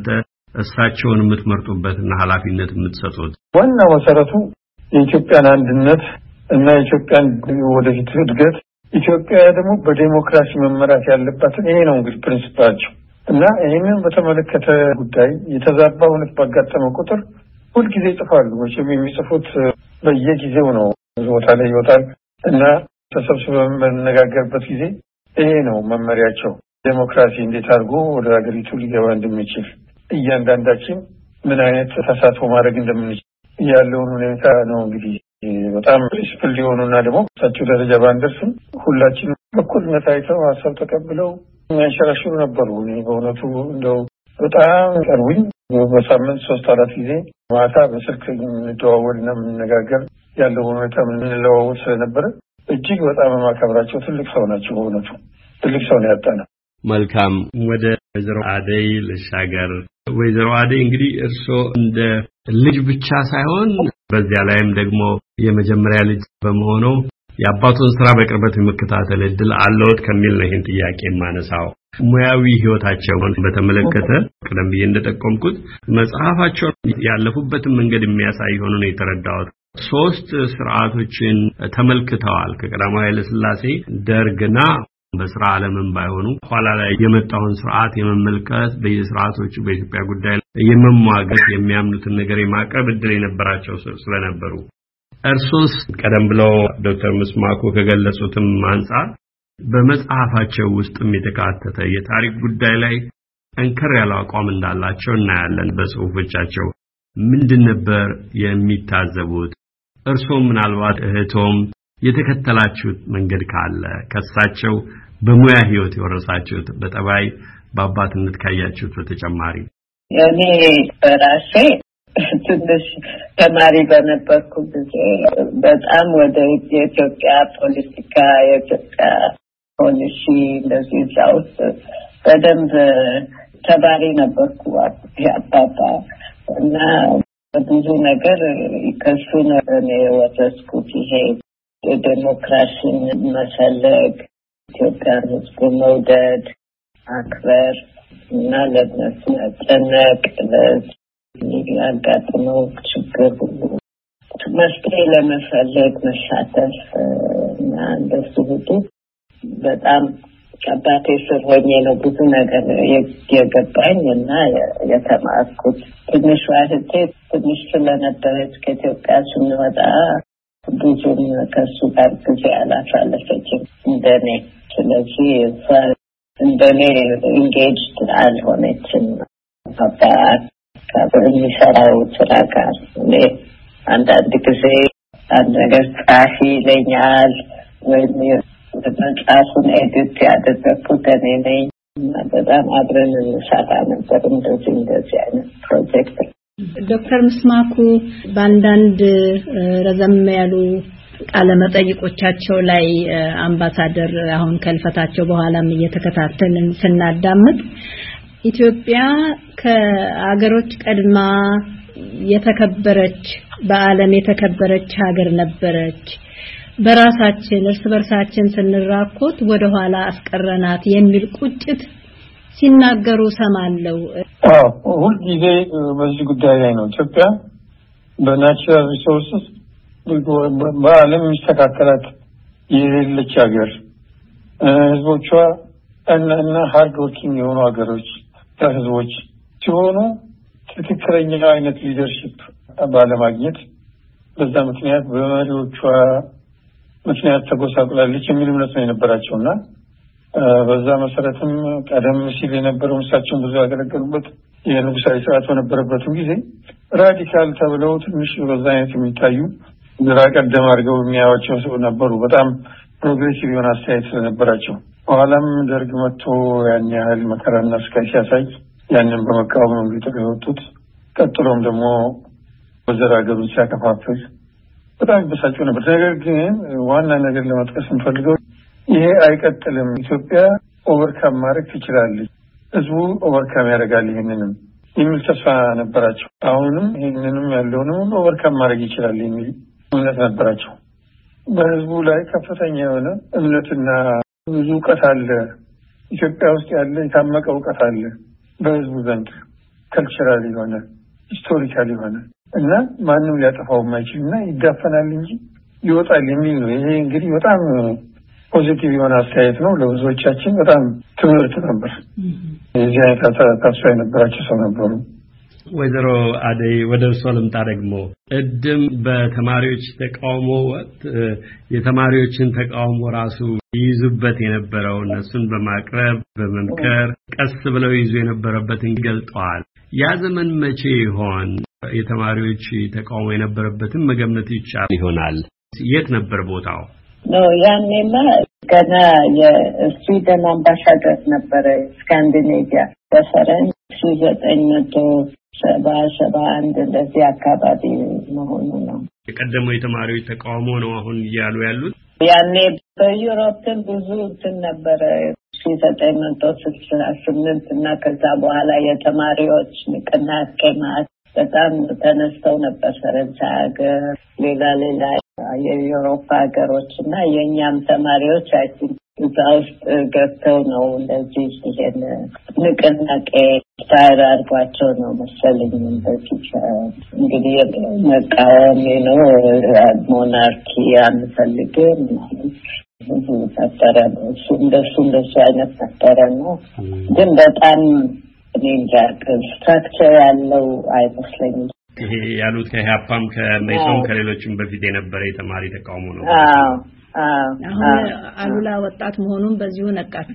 እሳቸውን የምትመርጡበትና ኃላፊነት የምትሰጡት? ዋናው መሰረቱ የኢትዮጵያን አንድነት እና የኢትዮጵያን ወደፊት እድገት፣ ኢትዮጵያ ደግሞ በዲሞክራሲ መመራት ያለባትን ይሄ ነው እንግዲህ ፕሪንሲፓላቸው እና ይሄንን በተመለከተ ጉዳይ የተዛባ እውነት ባጋጠመው ቁጥር ሁልጊዜ ይጽፋሉ። መቼም የሚጽፉት በየጊዜው ነው፣ ቦታ ላይ ይወጣል እና ተሰብስበን በመነጋገርበት ጊዜ ይሄ ነው መመሪያቸው። ዲሞክራሲ እንዴት አድርጎ ወደ ሀገሪቱ ሊገባ እንደሚችል፣ እያንዳንዳችን ምን አይነት ተሳትፎ ማድረግ እንደምንችል ያለውን ሁኔታ ነው እንግዲህ በጣም ፕሪንሲፕል ሊሆኑና ደግሞ እሳቸው ደረጃ ባንደርስም ሁላችንም በኩልነት አይተው ሀሳብ ተቀብለው የሚያንሸራሽሩ ነበሩ። እኔ በእውነቱ እንደው በጣም ቀርቡኝ በሳምንት ሶስት አራት ጊዜ ማታ በስልክ እንደዋወልና የምንነጋገር ያለው ሁኔታ የምንለዋወጥ ስለነበረ እጅግ በጣም ማከብራቸው ትልቅ ሰው ናቸው። በእውነቱ ትልቅ ሰው ነው ያጣነው። መልካም። ወደ ወይዘሮ አደይ ልሻገር። ወይዘሮ አደይ እንግዲህ እርስዎ እንደ ልጅ ብቻ ሳይሆን በዚያ ላይም ደግሞ የመጀመሪያ ልጅ በመሆኑ የአባቱን ስራ በቅርበት የመከታተል እድል አለዎት ከሚል ነው ይህን ጥያቄ የማነሳው። ሙያዊ ህይወታቸውን በተመለከተ ቀደም ብዬ እንደጠቆምኩት መጽሐፋቸው ያለፉበትን መንገድ የሚያሳይ ሆኖ ነው የተረዳሁት። ሶስት ስርዓቶችን ተመልክተዋል። ከቀዳማዊ ኃይለ ሥላሴ ደርግና በስራ ዓለምም ባይሆኑ ኋላ ላይ የመጣውን ስርዓት የመመልከት በየስርዓቶቹ በኢትዮጵያ ጉዳይ የመሟገት የሚያምኑትን ነገር የማቅረብ እድል የነበራቸው ስለነበሩ እርሶስ ቀደም ብለው ዶክተር ምስማኩ ከገለጹትም አንፃር በመጽሐፋቸው ውስጥም የተካተተ የታሪክ ጉዳይ ላይ ጠንከር ያለ አቋም እንዳላቸው እናያለን። በጽሁፎቻቸው ምንድን ነበር የሚታዘቡት? እርሶም ምናልባት እህቶም የተከተላችሁት መንገድ ካለ ከሳቸው በሙያ ህይወት የወረሳችሁት በጠባይ በአባትነት ካያችሁት በተጨማሪ? እኔ በራሴ ትንሽ ተማሪ በነበርኩ ጊዜ በጣም ወደ የኢትዮጵያ ፖለቲካ የኢትዮጵያ ፖሊሲ እንደዚህ ውስጥ በደንብ ተባሪ ነበርኩ አባባ እና ብዙ ነገር ከሱ ነው እኔ ወተስኩት። ይሄ ዴሞክራሲን መፈለግ፣ ኢትዮጵያን ሕዝብ መውደድ፣ አክበር እና ለነሱ መጨነቅ፣ ለሚያጋጥመው ችግር ሁሉ መፍትሄ ለመፈለግ መሳተፍ እና እንደሱ ሁሉ በጣም አባቴ ስር ሆኜ ነው ብዙ ነገር የገባኝ እና የተማርኩት። ትንሽ እህቴ ትንሽ ስለነበረች ከኢትዮጵያ ስንወጣ ብዙም ከሱ ጋር ጊዜ አላሳለፈችም እንደኔ። ስለዚህ እሷ እንደኔ ኢንጌጅድ አልሆነችም አባት ከሚሰራው ስራ ጋር። እኔ አንዳንድ ጊዜ አንድ ነገር ጻፊ ይለኛል ወይም መጽሐፉን ኤዲት ያደረኩት እኔ ነኝ እና በጣም አብረን እንሰራ ነበር እንደዚህ እንደዚህ አይነት ፕሮጀክት። ዶክተር ምስማኩ በአንዳንድ ረዘም ያሉ ቃለ መጠይቆቻቸው ላይ አምባሳደር አሁን ከልፈታቸው በኋላም እየተከታተልን ስናዳምጥ ኢትዮጵያ ከአገሮች ቀድማ የተከበረች በዓለም የተከበረች ሀገር ነበረች፣ በራሳችን እርስ በርሳችን ስንራኮት ወደ ኋላ አስቀረናት የሚል ቁጭት ሲናገሩ ሰማለው። አዎ ሁሉ ጊዜ በዚህ ጉዳይ ላይ ነው። ኢትዮጵያ በናቹራል ሪሶርስስ በዓለም የሚስተካከላት የሌለች ሀገር፣ ህዝቦቿ እና ሃርድ ወርኪንግ የሆኑ ሀገሮች ህዝቦች ሲሆኑ ትክክለኛ አይነት ሊደርሺፕ ባለማግኘት በዛ ምክንያት በመሪዎቿ ምክንያት ተጎሳቁላለች የሚል እምነት ነው የነበራቸውና በዛ መሰረትም ቀደም ሲል የነበረው እሳቸውን ብዙ ያገለገሉበት የንጉሳዊ ስርዓት በነበረበትም ጊዜ ራዲካል ተብለው ትንሽ በዛ አይነት የሚታዩ ግራ ቀደም አድርገው የሚያዩዋቸው ሰው ነበሩ። በጣም ፕሮግሬሲቭ የሆነ አስተያየት ስለነበራቸው በኋላም ደርግ መጥቶ ያን ያህል መከራና ስቃይ ሲያሳይ ያንን በመቃወም ነው እንግዲህ የወጡት። ቀጥሎም ደግሞ በዘር ሀገሩን ሲያከፋፍል በጣም በሳቸው ነበር። ነገር ግን ዋና ነገር ለመጥቀስ እንፈልገው ይሄ አይቀጥልም፣ ኢትዮጵያ ኦቨርካም ማድረግ ትችላለች፣ ህዝቡ ኦቨርካም ያደርጋል ይሄንንም የሚል ተስፋ ነበራቸው። አሁንም ይሄንንም ያለውንም ኦቨርካም ማድረግ ይችላል የሚል እምነት ነበራቸው። በህዝቡ ላይ ከፍተኛ የሆነ እምነትና ብዙ እውቀት አለ። ኢትዮጵያ ውስጥ ያለ የታመቀ እውቀት አለ በህዝቡ ዘንድ ካልቸራል የሆነ ሂስቶሪካል የሆነ እና ማንም ሊያጠፋው የማይችልና ይዳፈናል እንጂ ይወጣል የሚል ነው። ይሄ እንግዲህ በጣም ፖዚቲቭ የሆነ አስተያየት ነው። ለብዙዎቻችን በጣም ትምህርት ነበር። የዚህ አይነት ተስፋ የነበራቸው ሰው ነበሩ። ወይዘሮ አደይ ወደ እርሶ ልምጣ። ደግሞ እድም በተማሪዎች ተቃውሞ ወቅት የተማሪዎችን ተቃውሞ ራሱ ይይዙበት የነበረው እነሱን በማቅረብ በመምከር ቀስ ብለው ይዙ የነበረበትን ገልጠዋል። ያ ዘመን መቼ ይሆን? የተማሪዎች ተቃውሞ የነበረበትን መገመት ይቻል ይሆናል። የት ነበር ቦታው? ነው ያኔማ ገና የስዊድን አምባሳደር ነበረ ስካንዲኔቪያ በፈረንጅ ሺህ ዘጠኝ መቶ ሰባ ሰባ አንድ እንደዚህ አካባቢ መሆኑ ነው። የቀደመው የተማሪዎች ተቃውሞ ነው አሁን እያሉ ያሉት። ያኔ በዩሮፕም ብዙ እንትን ነበረ ሺህ ዘጠኝ መቶ ስልሳ ስምንት እና ከዛ በኋላ የተማሪዎች ንቅናቄ ማለት በጣም ተነስተው ነበር። ፈረንሳይ ሀገር፣ ሌላ ሌላ የዩሮፕ ሀገሮች እና የእኛም ተማሪዎች አይ ቲንክ እዛ ውስጥ ገብተው ነው እንደዚህ ይሄን ንቅናቄ ስታይል አድርጓቸው ነው መሰለኝ እንደዚህ እንግዲህ መቃወም ነው ሞናርኪ አንፈልግም ብዙ ፈጠረ ነው። እሱ እንደሱ እንደሱ አይነት ፈጠረ ነው። ግን በጣም እንጃ ስትራክቸር ያለው አይመስለኝም። ይሄ ያሉት ከኢህአፓም ከመኢሶን ከሌሎችም በፊት የነበረ የተማሪ ተቃውሞ ነው። አዎ አሁን አሉላ ወጣት መሆኑን በዚሁ ነቃት።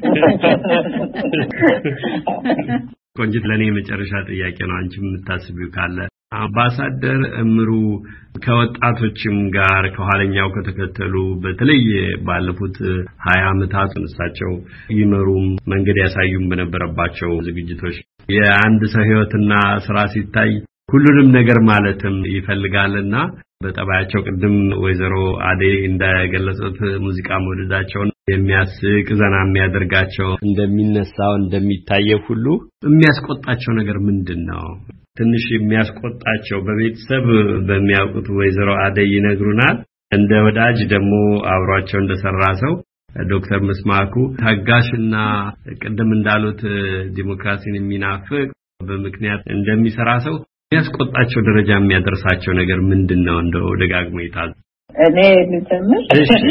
ቆንጂት፣ ለኔ የመጨረሻ ጥያቄ ነው። አንቺ የምታስቢው ካለ አምባሳደር እምሩ ከወጣቶችም ጋር ከኋለኛው ከተከተሉ በተለይ ባለፉት ሀያ አመታት እሳቸው ይመሩም መንገድ ያሳዩም በነበረባቸው ዝግጅቶች የአንድ ሰው ህይወትና ስራ ሲታይ ሁሉንም ነገር ማለትም ይፈልጋልና በጠባያቸው ቅድም ወይዘሮ አዴ እንደገለጹት ሙዚቃ መውደዳቸውን የሚያስቅ ዘና የሚያደርጋቸው እንደሚነሳው እንደሚታየው ሁሉ የሚያስቆጣቸው ነገር ምንድነው? ትንሽ የሚያስቆጣቸው በቤተሰብ በሚያውቁት ወይዘሮ አዴ ይነግሩናል። እንደ ወዳጅ ደግሞ አብሯቸው እንደሰራ ሰው ዶክተር መስማኩ ታጋሽና ቅድም እንዳሉት ዲሞክራሲን የሚናፍቅ በምክንያት እንደሚሰራ ሰው የሚያስቆጣቸው ደረጃ የሚያደርሳቸው ነገር ምንድነው? እንደው ደጋግሞ ይታል እኔ ልጀምር።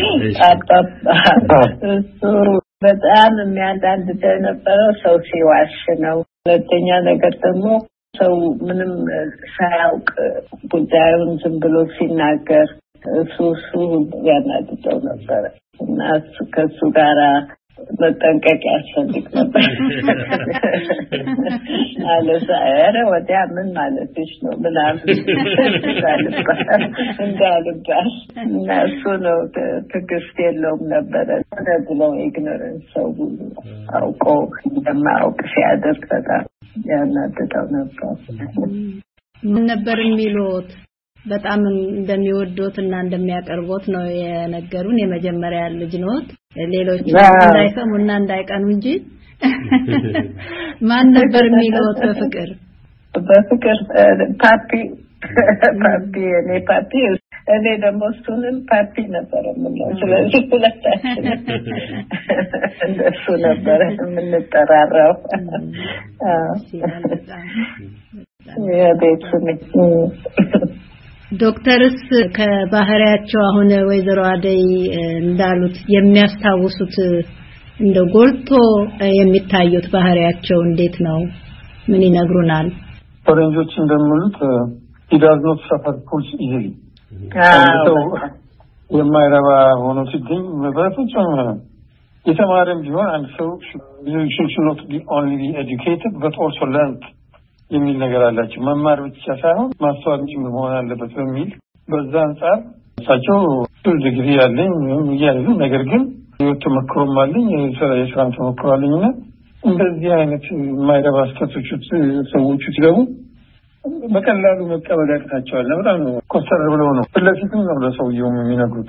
እሱ በጣም የሚያዳንደው የነበረው ሰው ሲዋሽ ነው። ሁለተኛ ነገር ደግሞ ሰው ምንም ሳያውቅ ጉዳዩን ዝም ብሎ ሲናገር እሱ እሱ ያናድደው ነበር እና ከሱ ጋራ መጠንቀቅ ያስፈልግ ነበር። አለዛሬ ወዲያ ምን ማለትሽ ነው ምናምን እንዳልባል እና እሱ ነው ትዕግስት የለውም ነበረ። ብሎ ኢግኖረንስ ሰው አውቆ እንደማያውቅ ሲያደርግ በጣም ያናድደው ነበር። ምን ነበር የሚሉት? በጣም እንደሚወዱት እና እንደሚያቀርቡት ነው የነገሩን። የመጀመሪያ ልጅ ነው። ሌሎች እንዳይሰሙና እንዳይቀኑ እንጂ ማን ነበር የሚሉት? በፍቅር በፍቅር ፓፒ ፓፒ እኔ ፓፒ እኔ ደግሞ እሱንም ፓፒ ነበር የምለው። ስለዚህ ሁለታችን እንደሱ ነበር የምንጠራራው። የቤቱ ዶክተርስ ከባህሪያቸው አሁን ወይዘሮ አደይ እንዳሉት የሚያስታውሱት እንደ ጎልቶ የሚታዩት ባህሪያቸው እንዴት ነው? ምን ይነግሩናል? ፈረንጆች እንደሚሉት he does not suffer fools easily። የማይረባ ሆኖ ሲገኝ በፍጹም የተማረም ቢሆን አንድ ሰው should not be only be educated but also learned የሚል ነገር አላቸው። መማር ብቻ ሳይሆን ማስተዋል መሆን አለበት በሚል በዛ አንፃር እሳቸው ብዙ ዲግሪ ያለኝ ያሉ ነገር ግን ተመክሮም አለኝ የስራ ተመክሮ አለኝና እንደዚህ አይነት የማይረባ አስተቶች ሰዎች ሲገቡ በቀላሉ መቀበል ያቅታቸዋል። በጣም ኮስተር ብለው ነው ፍለፊትም ነው ለሰውየው የሚነግሩት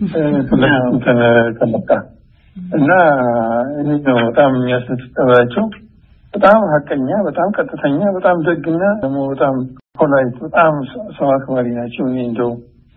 ፍለፊትም ተነቀመጣ እና እኔ ነው በጣም የሚያስደስተዋቸው። በጣም ሀቀኛ፣ በጣም ቀጥተኛ፣ በጣም ደግና ደግሞ በጣም ፖላይት፣ በጣም ሰው አክባሪ ናቸው። እኔ እንደው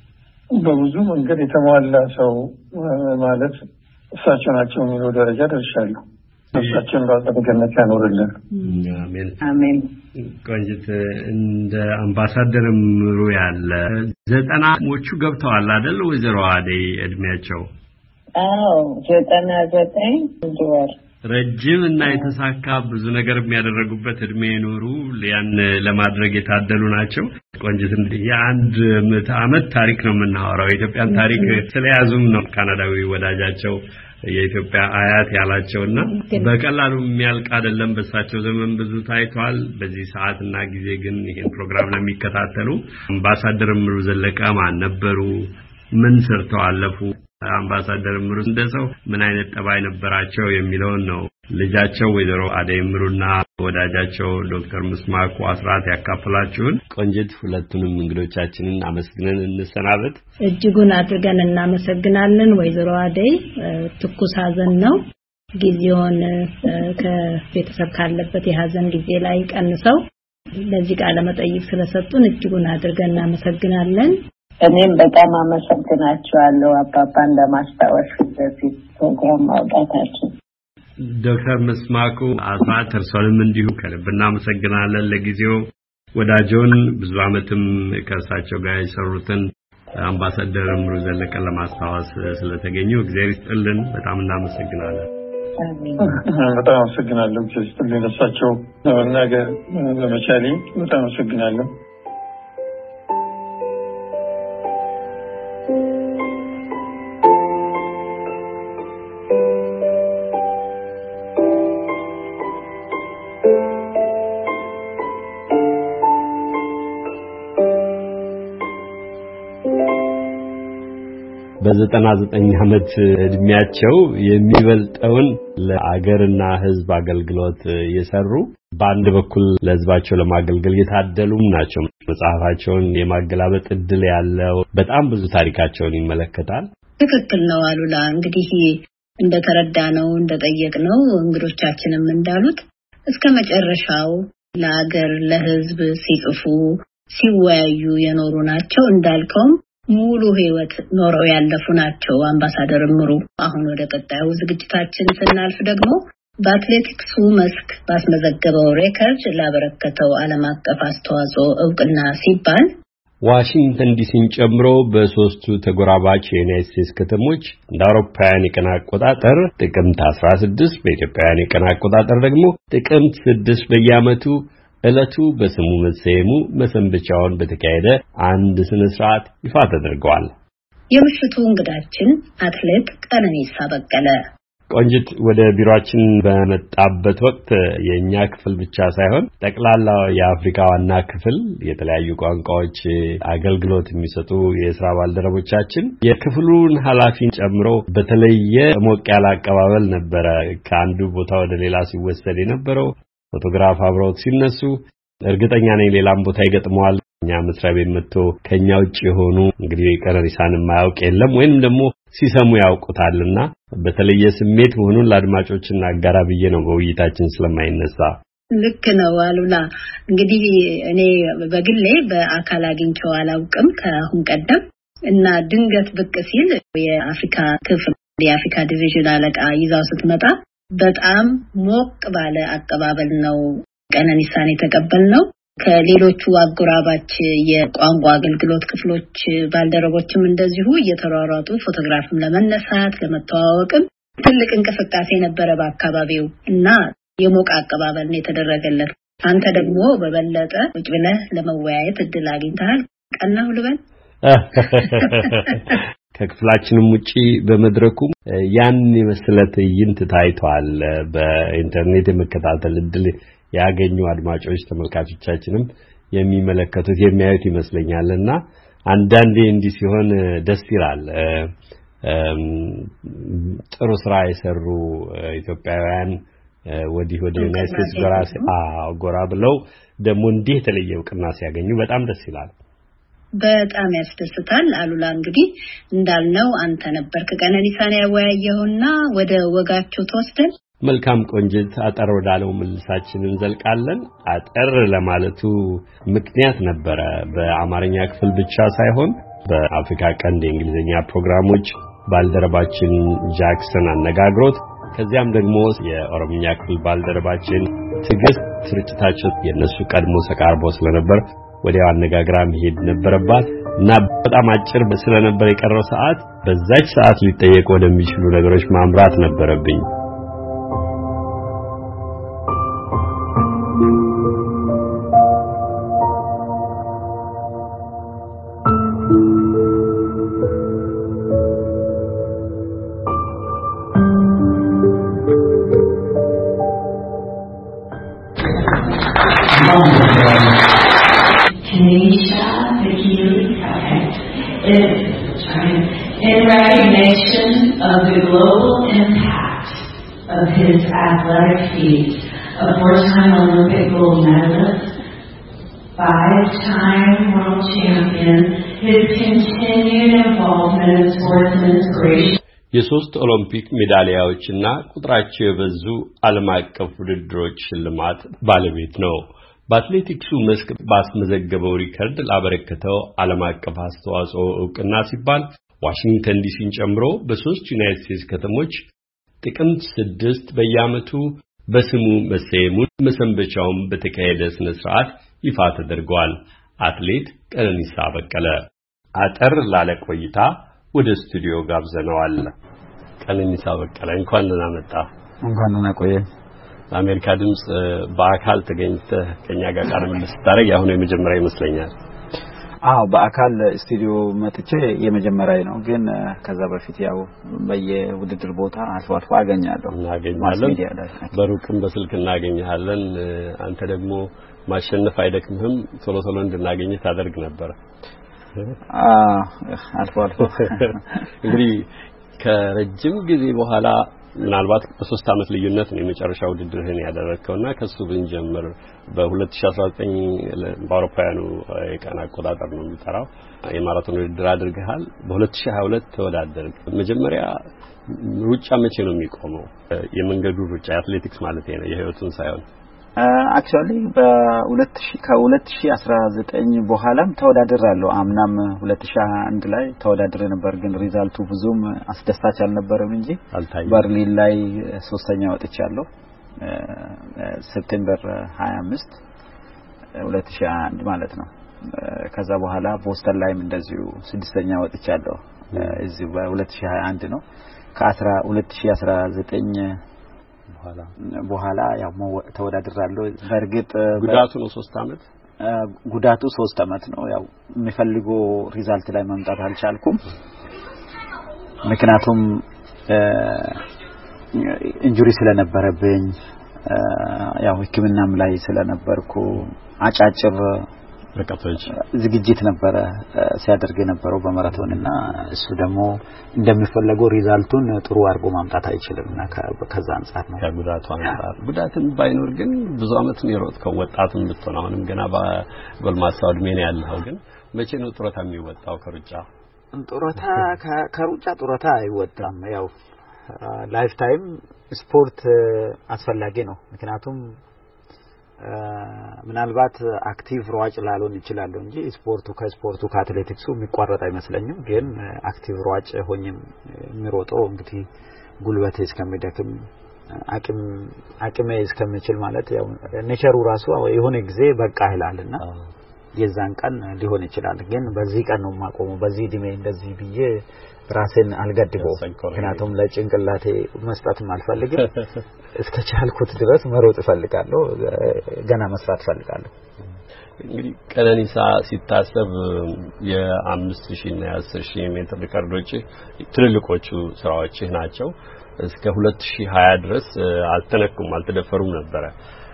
በብዙ መንገድ የተሟላ ሰው ማለት እሳቸው ናቸው የሚለው ደረጃ ደርሻለሁ። እሳቸውን በአጠገነት ያኖርልን። አሜን አሜን። ቆንጅት እንደ አምባሳደር ምሩ ያለ ዘጠና ሞቹ ገብተዋል አይደል ወይዘሮ አደይ እድሜያቸው? አዎ ዘጠና ዘጠኝ ወር ረጅም እና የተሳካ ብዙ ነገር የሚያደርጉበት እድሜ ኖሩ። ያን ለማድረግ የታደሉ ናቸው። ቆንጅት እንደ የአንድ ምዕተ ዓመት ታሪክ ነው የምናወራው። የኢትዮጵያን ታሪክ ስለያዙም ነው ካናዳዊ ወዳጃቸው የኢትዮጵያ አያት ያላቸውና በቀላሉ የሚያልቅ አይደለም። በሳቸው ዘመን ብዙ ታይቷል። በዚህ ሰዓትና ጊዜ ግን ይሄን ፕሮግራም ለሚከታተሉ አምባሳደር ምሩ ዘለቀ ማን ነበሩ? ምን ሰርተው አለፉ? አምባሳደር ምሩ እንደሰው ምን አይነት ጠባይ ነበራቸው የሚለውን ነው ልጃቸው ወይዘሮ አደይ ምሩና ወዳጃቸው ዶክተር መስማኩ አስራት ያካፈላችሁን። ቆንጅት ሁለቱንም እንግዶቻችንን አመስግነን እንሰናበት። እጅጉን አድርገን እናመሰግናለን። ወይዘሮ አደይ ትኩስ ሐዘን ነው። ጊዜውን ከቤተሰብ ካለበት የሐዘን ጊዜ ላይ ቀንሰው ለዚህ ቃለ መጠይቅ ስለሰጡን እጅጉን አድርገን እናመሰግናለን። እኔም በጣም አመሰግናችኋለሁ አባባን ለማስታወስ በፊት ፕሮግራም ማውጣታችሁ። ዶክተር መስማኩ አስራት እርሶንም እንዲሁ ከልብ እናመሰግናለን። ለጊዜው ወዳጆን ብዙ ዓመትም ከእርሳቸው ጋር የሰሩትን አምባሳደር ምሩ ዘለቀ ለማስታወስ ስለተገኙ እግዚአብሔር ይስጥልን። በጣም እናመሰግናለን። በጣም አመሰግናለሁ። እግዚአብሔር ይስጥልን። እርሳቸው ለመናገር በመቻሌ በጣም አመሰግናለሁ። በዘጠና ዘጠኝ ዓመት እድሜያቸው የሚበልጠውን ለአገርና ሕዝብ አገልግሎት የሰሩ በአንድ በኩል ለህዝባቸው ለማገልገል የታደሉም ናቸው። መጽሐፋቸውን የማገላበጥ እድል ያለው በጣም ብዙ ታሪካቸውን ይመለከታል። ትክክል ነው አሉላ። እንግዲህ እንደተረዳነው እንደጠየቅነው እንግዶቻችንም እንዳሉት እስከ መጨረሻው ለሀገር ለህዝብ ሲጽፉ ሲወያዩ የኖሩ ናቸው። እንዳልከውም ሙሉ ህይወት ኖረው ያለፉ ናቸው አምባሳደር እምሩ። አሁን ወደ ቀጣዩ ዝግጅታችን ስናልፍ ደግሞ በአትሌቲክሱ መስክ ባስመዘገበው ሬከርድ ላበረከተው ዓለም አቀፍ አስተዋጽኦ እውቅና ሲባል ዋሽንግተን ዲሲን ጨምሮ በሶስቱ ተጎራባች የዩናይትድ ስቴትስ ከተሞች እንደ አውሮፓውያን የቀን አቆጣጠር ጥቅምት አስራ ስድስት በኢትዮጵያውያን የቀን አቆጣጠር ደግሞ ጥቅምት ስድስት በየዓመቱ ዕለቱ በስሙ መሰየሙ መሰንበቻውን በተካሄደ አንድ ስነ ስርዓት ይፋ ተደርጓል። የምሽቱ እንግዳችን አትሌት ቀነኒሳ በቀለ። ቆንጅት ወደ ቢሮአችን በመጣበት ወቅት የኛ ክፍል ብቻ ሳይሆን ጠቅላላው የአፍሪካ ዋና ክፍል የተለያዩ ቋንቋዎች አገልግሎት የሚሰጡ የሥራ ባልደረቦቻችን የክፍሉን ኃላፊን ጨምሮ በተለየ ሞቅ ያለ አቀባበል ነበረ። ከአንዱ ቦታ ወደ ሌላ ሲወሰድ የነበረው ፎቶግራፍ አብረውት ሲነሱ እርግጠኛ ነኝ ሌላም ቦታ ይገጥመዋል። እኛ መስሪያ ቤት መጥቶ ከኛ ውጭ የሆኑ እንግዲህ ቀነኒሳን የማያውቅ የለም ወይንም ደግሞ ሲሰሙ ያውቁታልና በተለየ ስሜት መሆኑን ለአድማጮችና አጋራ ብዬ ነው በውይይታችን ስለማይነሳ። ልክ ነው አሉላ። እንግዲህ እኔ በግሌ በአካል አግኝቼው አላውቅም ከአሁን ቀደም እና ድንገት ብቅ ሲል የአፍሪካ ክፍል የአፍሪካ ዲቪዥን አለቃ ይዛው ስትመጣ በጣም ሞቅ ባለ አቀባበል ነው ቀነኒሳን የተቀበልነው። ከሌሎቹ አጎራባች የቋንቋ አገልግሎት ክፍሎች ባልደረቦችም እንደዚሁ እየተሯሯጡ ፎቶግራፍም ለመነሳት ለመተዋወቅም ትልቅ እንቅስቃሴ ነበረ በአካባቢው እና የሞቀ አቀባበል ነው የተደረገለት። አንተ ደግሞ በበለጠ ቁጭ ብለህ ለመወያየት እድል አግኝተሃል። ቀናሁ ልበል። ከክፍላችንም ውጪ በመድረኩ ያን የመሰለ ትዕይንት ታይቷል። በኢንተርኔት የመከታተል እድል ያገኙ አድማጮች ተመልካቾቻችንም የሚመለከቱት የሚያዩት ይመስለኛልና አንዳንዴ እንዲህ ሲሆን ደስ ይላል። ጥሩ ስራ የሰሩ ኢትዮጵያውያን ወዲህ ወደ ዩናይትድ ስቴትስ በራስ አጎራ ብለው ደግሞ እንዲህ የተለየ እውቅና ሲያገኙ በጣም ደስ ይላል። በጣም ያስደስታል። አሉላ እንግዲህ እንዳልነው አንተ ነበርክ ቀነኒሳን ያወያየውና ወደ ወጋቸው ተወስደን መልካም ቆንጅት አጠር ወዳለው መልሳችን እንዘልቃለን። አጠር ለማለቱ ምክንያት ነበረ። በአማርኛ ክፍል ብቻ ሳይሆን በአፍሪካ ቀንድ የእንግሊዝኛ ፕሮግራሞች ባልደረባችን ጃክሰን አነጋግሮት ከዚያም ደግሞ የኦሮምኛ ክፍል ባልደረባችን ትግስት ስርጭታቸው የነሱ ቀድሞ ተቃርቦ ስለነበር ወዲያው አነጋግራ መሄድ ነበረባት እና በጣም አጭር ስለነበር የቀረው ሰዓት በዛች ሰዓት ሊጠየቅ ወደሚችሉ ነገሮች ማምራት ነበረብኝ። In recognition of the global impact of his athletic feats, a four-time Olympic gold medalist, five-time world champion, his continued involvement in sports and inspiration. የሶስት ኦሎምፒክ ሜዳሊያዎችና ቁጥራቸው የበዙ ዓለም አቀፍ ውድድሮች ሽልማት ባለቤት ነው። በአትሌቲክሱ መስክ ባስመዘገበው ሪከርድ ላበረከተው ዓለም አቀፍ አስተዋጽኦ እውቅና ሲባል ዋሽንግተን ዲሲን ጨምሮ በሶስት ዩናይትድ ስቴትስ ከተሞች ጥቅምት ስድስት በየዓመቱ በስሙ መሰየሙን መሰንበቻውን በተካሄደ ስነ ስርዓት ይፋ ተደርጓል። አትሌት ቀነኒሳ በቀለ አጠር ላለ ቆይታ ወደ ስቱዲዮ ጋብዘነዋል። ቀነኒሳ በቀለ እንኳን ደህና መጣ። እንኳን ደህና ቆየ። በአሜሪካ ድምጽ በአካል ተገኝተህ ከኛ ጋር ቃለ ምልልስ ታደርግ ያሁን የመጀመሪያ ይመስለኛል። አዎ በአካል ስቱዲዮ መጥቼ የመጀመሪያ ነው። ግን ከዛ በፊት ያው በየውድድር ቦታ አልፎ አልፎ አገኛለሁ እናገኛለን። በሩቅም በስልክ እናገኛለን። አንተ ደግሞ ማሸነፍ አይደክምህም፣ ቶሎ ቶሎ እንድናገኝ ታደርግ ነበር። አዎ አልፎ አልፎ እንግዲህ ከረጅም ጊዜ በኋላ ምናልባት በሶስት አመት ልዩነት ነው የመጨረሻው ውድድርህን ያደረከውና ከሱ ብንጀምር በ2019 በአውሮፓውያኑ የቀን አቆጣጠር ነው የሚጠራው የማራቶን ውድድር አድርገሃል በ2022 ተወዳደርክ መጀመሪያ ሩጫ መቼ ነው የሚቆመው የመንገዱ ሩጫ አትሌቲክስ ማለት ነው የህይወቱን ሳይሆን አክቹአሊ በ2000 ከ2019 በኋላም ተወዳድራለሁ አምናም ሁለት ሺህ አንድ ላይ ተወዳድሬ ነበር ግን ሪዛልቱ ብዙም አስደሳች አልነበረም እንጂ በርሊን ላይ ሶስተኛ ወጥቻለሁ ሴፕቴምበር ሃያ አምስት ሁለት ሺህ አንድ ማለት ነው ከዛ በኋላ ቦስተን ላይም እንደዚሁ ስድስተኛ ወጥቻለሁ እዚህ በ2021 ነው ከ2019 በኋላ በኋላ ያው ተወዳድራለሁ በርግጥ ጉዳቱ ነው ሶስት አመት ጉዳቱ ሶስት አመት ነው ያው የሚፈልገው ሪዛልት ላይ ማምጣት አልቻልኩም ምክንያቱም ኢንጁሪ ስለነበረብኝ ያው ህክምናም ላይ ስለነበርኩ አጫጭር ርቀቶች ዝግጅት ነበር ሲያደርግ የነበረው በማራቶንና እሱ ደግሞ እንደሚፈልገው ሪዛልቱን ጥሩ አድርጎ ማምጣት አይችልምና ከዛ አንፃር ነው ከጉዳቱ አንፃር ጉዳትን ባይኖር ግን ብዙ አመት ነው የሮጥከው ወጣቱን ብትሆን አሁንም ገና በጎልማሳው እድሜ ነው ያለው ግን መቼ ነው ጡረታ የሚወጣው ከሩጫ ጡረታ ከሩጫ ጡረታ አይወጣም ያው ላይፍ ታይም ስፖርት አስፈላጊ ነው ምክንያቱም ምናልባት አክቲቭ ሯጭ ላልሆን ይችላል እንጂ ስፖርቱ ከስፖርቱ ከአትሌቲክሱ የሚቋረጥ አይመስለኝም ግን አክቲቭ ሯጭ ሆኝም የሚሮጠው እንግዲህ ጉልበቴ እስከሚደክም አቅም አቅሜ እስከምችል ማለት ያው ኔቸሩ ራሱ የሆነ ጊዜ በቃ ይላልና የዛን ቀን ሊሆን ይችላል ግን በዚህ ቀን ነው ማቆመው በዚህ ዲሜ እንደዚህ ብዬ ራሴን አልገድበው ምክንያቱም ለጭንቅላቴ መስጠትም አልፈልግም እስከቻልኩት ድረስ መሮጥ ፈልጋለሁ ገና መስራት ፈልጋለሁ እንግዲህ ቀነኒሳ ሲታሰብ የ5000 እና የ10000 ሜትር ሪከርዶች ትልልቆቹ ስራዎች ናቸው እስከ ሁለት ሺህ ሃያ ድረስ አልተነኩም አልተደፈሩም ነበር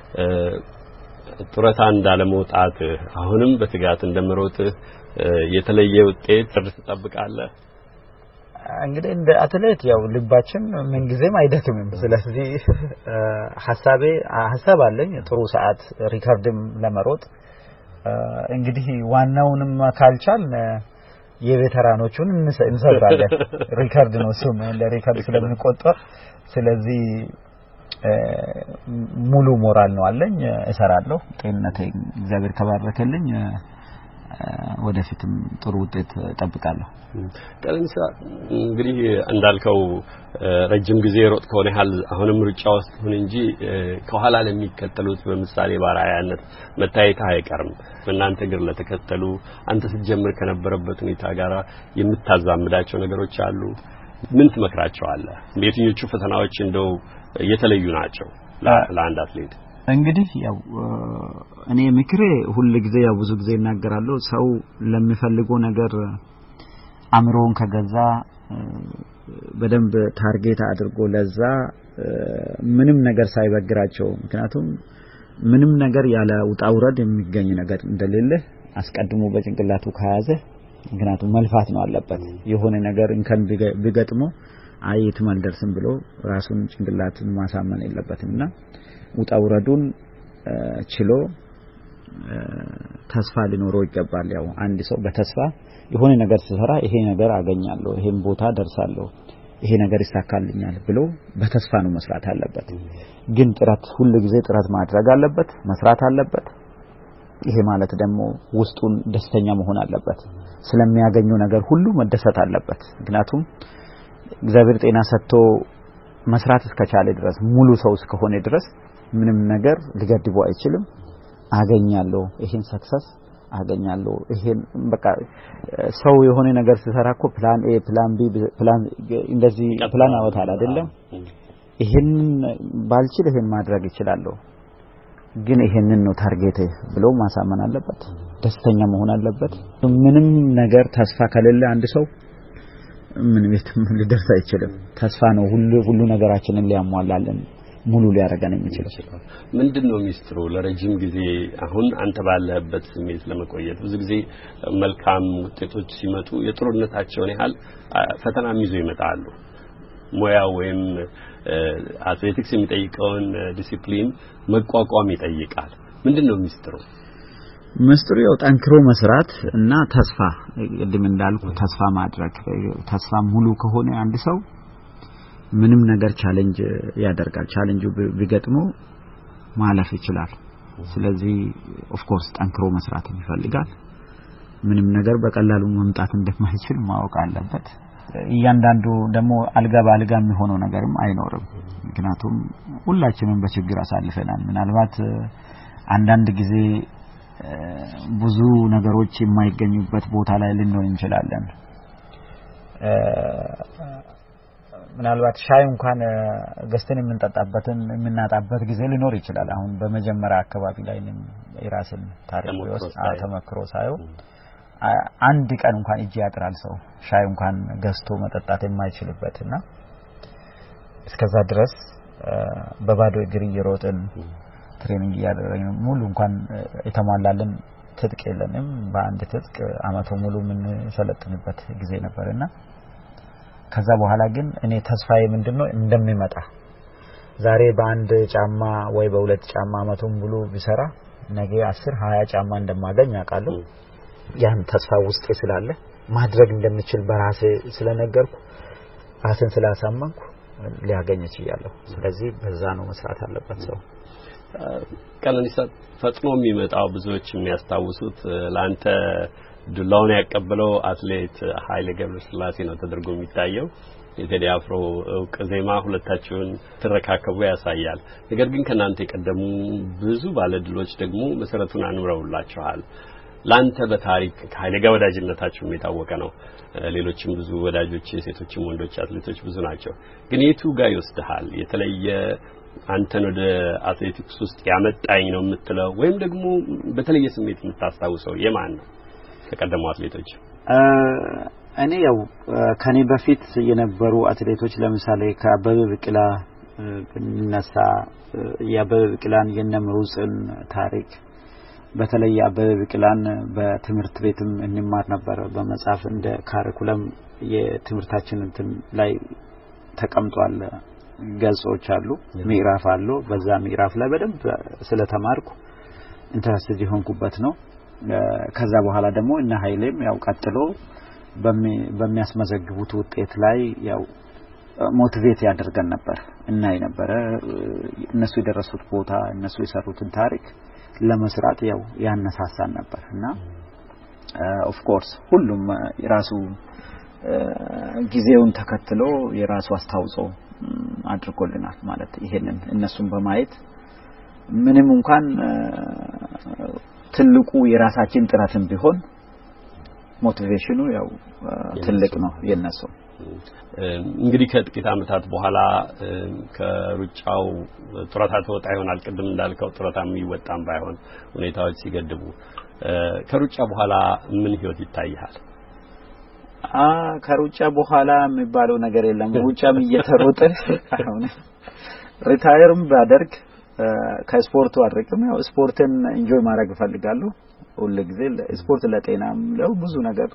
ጡረታ እንዳለመውጣት አሁንም በትጋት እንደመሮጥ የተለየ ውጤት ተጠብቃለህ እንግዲህ እንደ አትሌት ያው ልባችን ምን ጊዜም አይደክምም ስለዚህ ሐሳቤ ሐሳብ አለኝ ጥሩ ሰዓት ሪከርድም ለመሮጥ እንግዲህ ዋናውንም ካልቻል የቬተራኖቹን እንሰብራለን ሪከርድ ነው እሱም ለሪከርድ ስለምንቆጠር ስለዚህ ሙሉ ሞራል ነው አለኝ እሰራለሁ ጤንነቴ እግዚአብሔር ተባረከልኝ ወደፊትም ጥሩ ውጤት ተጠብቃለሁ ቀለንሳ እንግዲህ እንዳልከው ረጅም ጊዜ ሮጥ ከሆነ ያህል አሁንም ሩጫ ውስጥ ሆነ እንጂ ከኋላ ለሚከተሉት በምሳሌ ባራያነት መታየት አይቀርም በእናንተ ግር ለተከተሉ አንተ ስትጀምር ከነበረበት ሁኔታ ጋር የምታዛምዳቸው ነገሮች አሉ ምን ትመክራቸዋለህ የትኞቹ ፈተናዎች እንደው የተለዩ ናቸው ለአንድ አትሌት እንግዲህ ያው እኔ ምክሬ ሁሉ ጊዜ ያው ብዙ ጊዜ እናገራለሁ ሰው ለሚፈልገው ነገር አምሮን ከገዛ በደንብ ታርጌት አድርጎ ለዛ ምንም ነገር ሳይበግራቸው ምክንያቱም ምንም ነገር ያለ ውጣውረድ የሚገኝ ነገር እንደሌለ አስቀድሞ በጭንቅላቱ ከያዘ ምክንያቱም መልፋት ነው አለበት የሆነ ነገር እንከን ቢገጥሞ አይት ማልደርስም ብሎ ራሱን ጭንቅላቱን ማሳመን የለበትምና ውጣውረዱን ችሎ ተስፋ ሊኖረው ይገባል ያው አንድ ሰው በተስፋ የሆነ ነገር ሲሰራ ይሄ ነገር አገኛለሁ ይሄን ቦታ ደርሳለሁ ይሄ ነገር ይሳካልኛል ብሎ በተስፋ ነው መስራት አለበት ግን ጥረት ሁሉ ጊዜ ጥረት ማድረግ አለበት መስራት አለበት ይሄ ማለት ደግሞ ውስጡን ደስተኛ መሆን አለበት ስለሚያገኘው ነገር ሁሉ መደሰት አለበት ምክንያቱም እግዚአብሔር ጤና ሰጥቶ መስራት እስከቻለ ድረስ ሙሉ ሰው እስከሆነ ድረስ ምንም ነገር ሊገድበው አይችልም አገኛለሁ ይሄን ሰክሰስ አገኛለሁ ይሄን በቃ ሰው የሆነ ነገር ሲሰራኮ ፕላን ኤ ፕላን ቢ ፕላን እንደዚህ ፕላን ያወጣል አይደለም ይሄን ባልችል ይሄን ማድረግ ይችላልው ግን ይሄንን ነው ታርጌት ብሎ ማሳመን አለበት ደስተኛ መሆን አለበት ምንም ነገር ተስፋ ከሌለ አንድ ሰው ምን ቤትም ሊደርስ አይችልም ተስፋ ነው ሁሉ ሁሉ ነገራችንን ሊያሟላልን ሙሉ ሊያረጋን የሚችለው ምንድነው ሚስጥሩ ለረጅም ጊዜ አሁን አንተ ባለህበት ስሜት ለመቆየት ብዙ ጊዜ መልካም ውጤቶች ሲመጡ የጥሩነታቸውን ያህል ፈተናም ይዞ ይመጣሉ ሙያው ወይም አትሌቲክስ የሚጠይቀውን ዲሲፕሊን መቋቋም ይጠይቃል። ምንድነው ሚስጥሩ? ሚስጥሩ ያው ጠንክሮ መስራት እና ተስፋ ቅድም እንዳልኩ ተስፋ ማድረግ። ተስፋ ሙሉ ከሆነ አንድ ሰው ምንም ነገር ቻሌንጅ ያደርጋል። ቻሌንጁ ቢገጥመው ማለፍ ይችላል። ስለዚህ ኦፍ ኮርስ ጠንክሮ መስራት ይፈልጋል። ምንም ነገር በቀላሉ መምጣት እንደማይችል ማወቅ አለበት። እያንዳንዱ ደግሞ አልጋ ባልጋ የሚሆነው ነገርም አይኖርም። ምክንያቱም ሁላችንም በችግር አሳልፈናል። ምናልባት አንዳንድ ጊዜ ብዙ ነገሮች የማይገኙበት ቦታ ላይ ልንሆን እንችላለን። ምናልባት ሻይ እንኳን ገዝተን የምንጠጣበትን የምናጣበት ጊዜ ሊኖር ይችላል። አሁን በመጀመሪያ አካባቢ ላይ የራስን ታሪክ ወስጥ ተመክሮ ሳይው አንድ ቀን እንኳን እጅ ያጥራል ሰው ሻይ እንኳን ገዝቶ መጠጣት የማይችልበትና እስከዛ ድረስ በባዶ እግር እየሮጥን ትሬኒንግ ያደረግን ሙሉ እንኳን የተሟላልን ትጥቅ የለንም። በአንድ ትጥቅ አመቱ ሙሉ ምን ሰለጥንበት ጊዜ ነበርና ከዛ በኋላ ግን እኔ ተስፋዬ ምንድነው እንደሚመጣ ዛሬ በአንድ ጫማ ወይ በሁለት ጫማ አመቱን ሙሉ ቢሰራ ነገ አስር ሃያ ጫማ እንደማገኝ አውቃለሁ። ያን ተስፋ ውስጤ ስላለ ማድረግ እንደምችል በራሴ ስለነገርኩ ራሴን ስላሳመንኩ ሊያገኝ ይችላል። ስለዚህ በዛ ነው መስራት አለበት ሰው። ቀነኒሳ ፈጥኖ የሚመጣው ብዙዎች የሚያስታውሱት ላንተ ዱላውን ያቀበለው አትሌት ኃይሌ ገብረስላሴ ነው ተደርጎ የሚታየው። የቴዲ አፍሮ ዕውቅ ዜማ ሁለታችሁን ተረካከቡ ያሳያል። ነገር ግን ከናንተ የቀደሙ ብዙ ባለድሎች ደግሞ መሰረቱን አኑረውላችኋል። ላንተ በታሪክ ከኃይሌ ጋር ወዳጅነታችሁ የታወቀ ነው። ሌሎችም ብዙ ወዳጆች ሴቶችም ወንዶች አትሌቶች ብዙ ናቸው። ግን የቱ ጋር ይወስድሃል? የተለየ አንተን ወደ አትሌቲክስ ውስጥ ያመጣኝ ነው የምትለው ወይም ደግሞ በተለየ ስሜት የምታስታውሰው የማን ነው ከቀደሙ አትሌቶች? እኔ ያው ከኔ በፊት የነበሩ አትሌቶች ለምሳሌ ከአበበ ቢቂላ ብንነሳ የአበበ ቢቂላን የነምሩጽን ታሪክ በተለይ አበበ ቢቂላን በትምህርት ቤትም እንማር ነበር። በመጽሐፍ እንደ ካሪኩለም የትምህርታችን እንትን ላይ ተቀምጧል። ገጾች አሉ፣ ምዕራፍ አሉ። በዛ ምዕራፍ ላይ በደንብ ስለተማርኩ ኢንተረስትድ ሆንኩበት ነው። ከዛ በኋላ ደግሞ እነ ኃይሌም ያው ቀጥሎ በሚያስመዘግቡት ውጤት ላይ ያው ሞቲቬት ያደርገን ነበር እና የነበረ እነሱ የደረሱት ቦታ እነሱ የሰሩትን ታሪክ ለመስራት ያው ያነሳሳን ነበርና ኦፍ ኮርስ ሁሉም የራሱ ጊዜውን ተከትሎ የራሱ አስተዋጽኦ አድርጎልናል ማለት ይሄንን እነሱን በማየት ምንም እንኳን ትልቁ የራሳችን ጥረትም ቢሆን ሞቲቬሽኑ ያው ትልቅ ነው የነሱ። እንግዲህ ከጥቂት አመታት በኋላ ከሩጫው ጡረታ ተወጣ ይሆናል። ቅድም እንዳልከው ጡረታ የሚወጣም ባይሆን ሁኔታዎች ሲገድቡ ከሩጫ በኋላ ምን ህይወት ይታያል? አ ከሩጫ በኋላ የሚባለው ነገር የለም። ሩጫም እየተሮጠ አሁን ሪታየርም ባደርግ ከስፖርቱ አድርግም ያው ስፖርትን ኢንጆይ ማድረግ ፈልጋለሁ። ሁሉ ጊዜ ስፖርት ለጤናም ለው ብዙ ነገር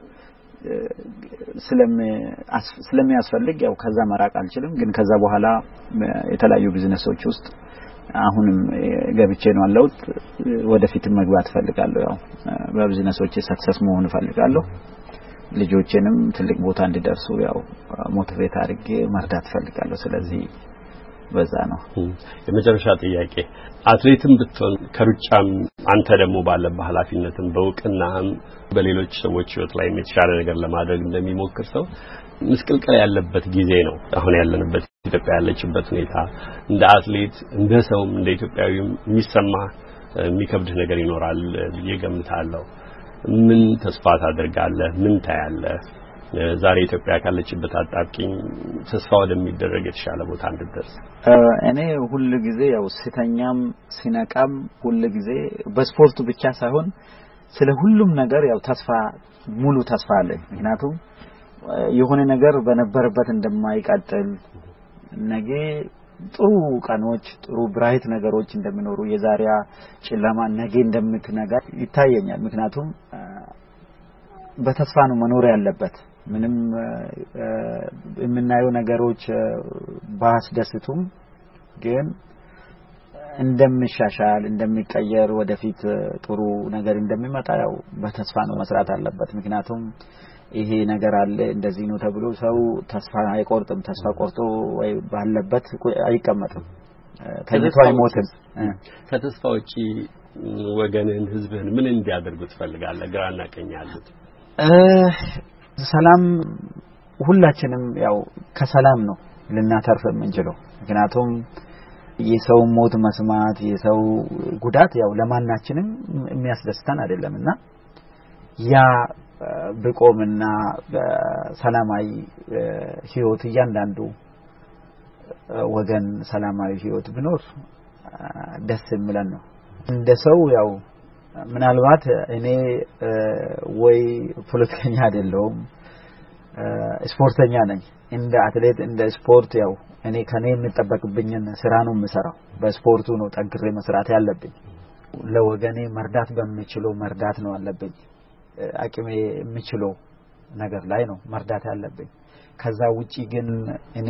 ስለሚያስፈልግ ያው ከዛ መራቅ አልችልም። ግን ከዛ በኋላ የተለያዩ ቢዝነሶች ውስጥ አሁንም ገብቼ ነው አለውት ወደፊት መግባት ፈልጋለሁ። ያው በቢዝነሶች ሰክሰስ መሆን ፈልጋለሁ። ልጆቼንም ትልቅ ቦታ እንዲደርሱ ያው ሞቲቬት አድርጌ ማርዳት ፈልጋለሁ። ስለዚህ በዛ ነው። የመጨረሻ ጥያቄ አትሌትም ብትሆን ከሩጫም አንተ ደግሞ ባለ በኃላፊነትም በውቅናም በሌሎች ሰዎች ህይወት ላይ የተሻለ ነገር ለማድረግ እንደሚሞክር ሰው ምስቅልቅል ያለበት ጊዜ ነው አሁን ያለንበት ኢትዮጵያ ያለችበት ሁኔታ። እንደ አትሌት እንደ ሰውም እንደ ኢትዮጵያዊም የሚሰማ የሚከብድ ነገር ይኖራል ብዬ ገምታለሁ። ምን ተስፋ ታደርጋለህ? ምን ታያለህ? ዛሬ ኢትዮጵያ ካለችበት አጣብቂኝ ተስፋ ወደሚደረግ የተሻለ ቦታ እንድትደርስ? እኔ ሁሉ ጊዜ ያው ሲተኛም ሲነቃም ሁሉ ጊዜ በስፖርቱ ብቻ ሳይሆን ስለ ሁሉም ነገር ያው ተስፋ ሙሉ ተስፋ አለኝ። ምክንያቱም የሆነ ነገር በነበረበት እንደማይቀጥል ነገ ጥሩ ቀኖች ጥሩ ብራይት ነገሮች እንደሚኖሩ የዛሬያ ጨለማ ነገ እንደምትነጋ ይታየኛል። ምክንያቱም በተስፋ ነው መኖር ያለበት። ምንም የምናየው ነገሮች ባስደስቱም ግን እንደምሻሻል እንደሚቀየር ወደፊት ጥሩ ነገር እንደሚመጣ ያው በተስፋ ነው መስራት አለበት ምክንያቱም ይሄ ነገር አለ እንደዚህ ነው ተብሎ ሰው ተስፋ አይቆርጥም ተስፋ ቆርጦ ወይ ባለበት አይቀመጥም ተኝቶ አይሞትም ከተስፋ ውጪ ወገንን ህዝብን ምን እንዲያደርጉ ትፈልጋለህ ግራና ቀኝ ያሉት ሰላም ሁላችንም ያው ከሰላም ነው ልናተርፍ የምንችለው ምክንያቱም የሰው ሞት መስማት የሰው ጉዳት ያው ለማናችንም የሚያስደስተን አይደለምና ያ በቆምና በሰላማዊ ህይወት እያንዳንዱ ወገን ሰላማዊ ህይወት ቢኖር ደስ የሚለን ነው እንደ ሰው ያው ምናልባት እኔ ወይ ፖለቲከኛ አይደለሁም ስፖርተኛ ነኝ እንደ አትሌት እንደ ስፖርት ያው እኔ ከኔ የምጠበቅብኝን ስራ ነው የምሰራው በስፖርቱ ነው ጠንክሬ መስራት ያለብኝ ለወገኔ መርዳት በሚችለው መርዳት ነው አለብኝ አቅሜ የሚችለው ነገር ላይ ነው መርዳት ያለብኝ ከዛ ውጪ ግን እኔ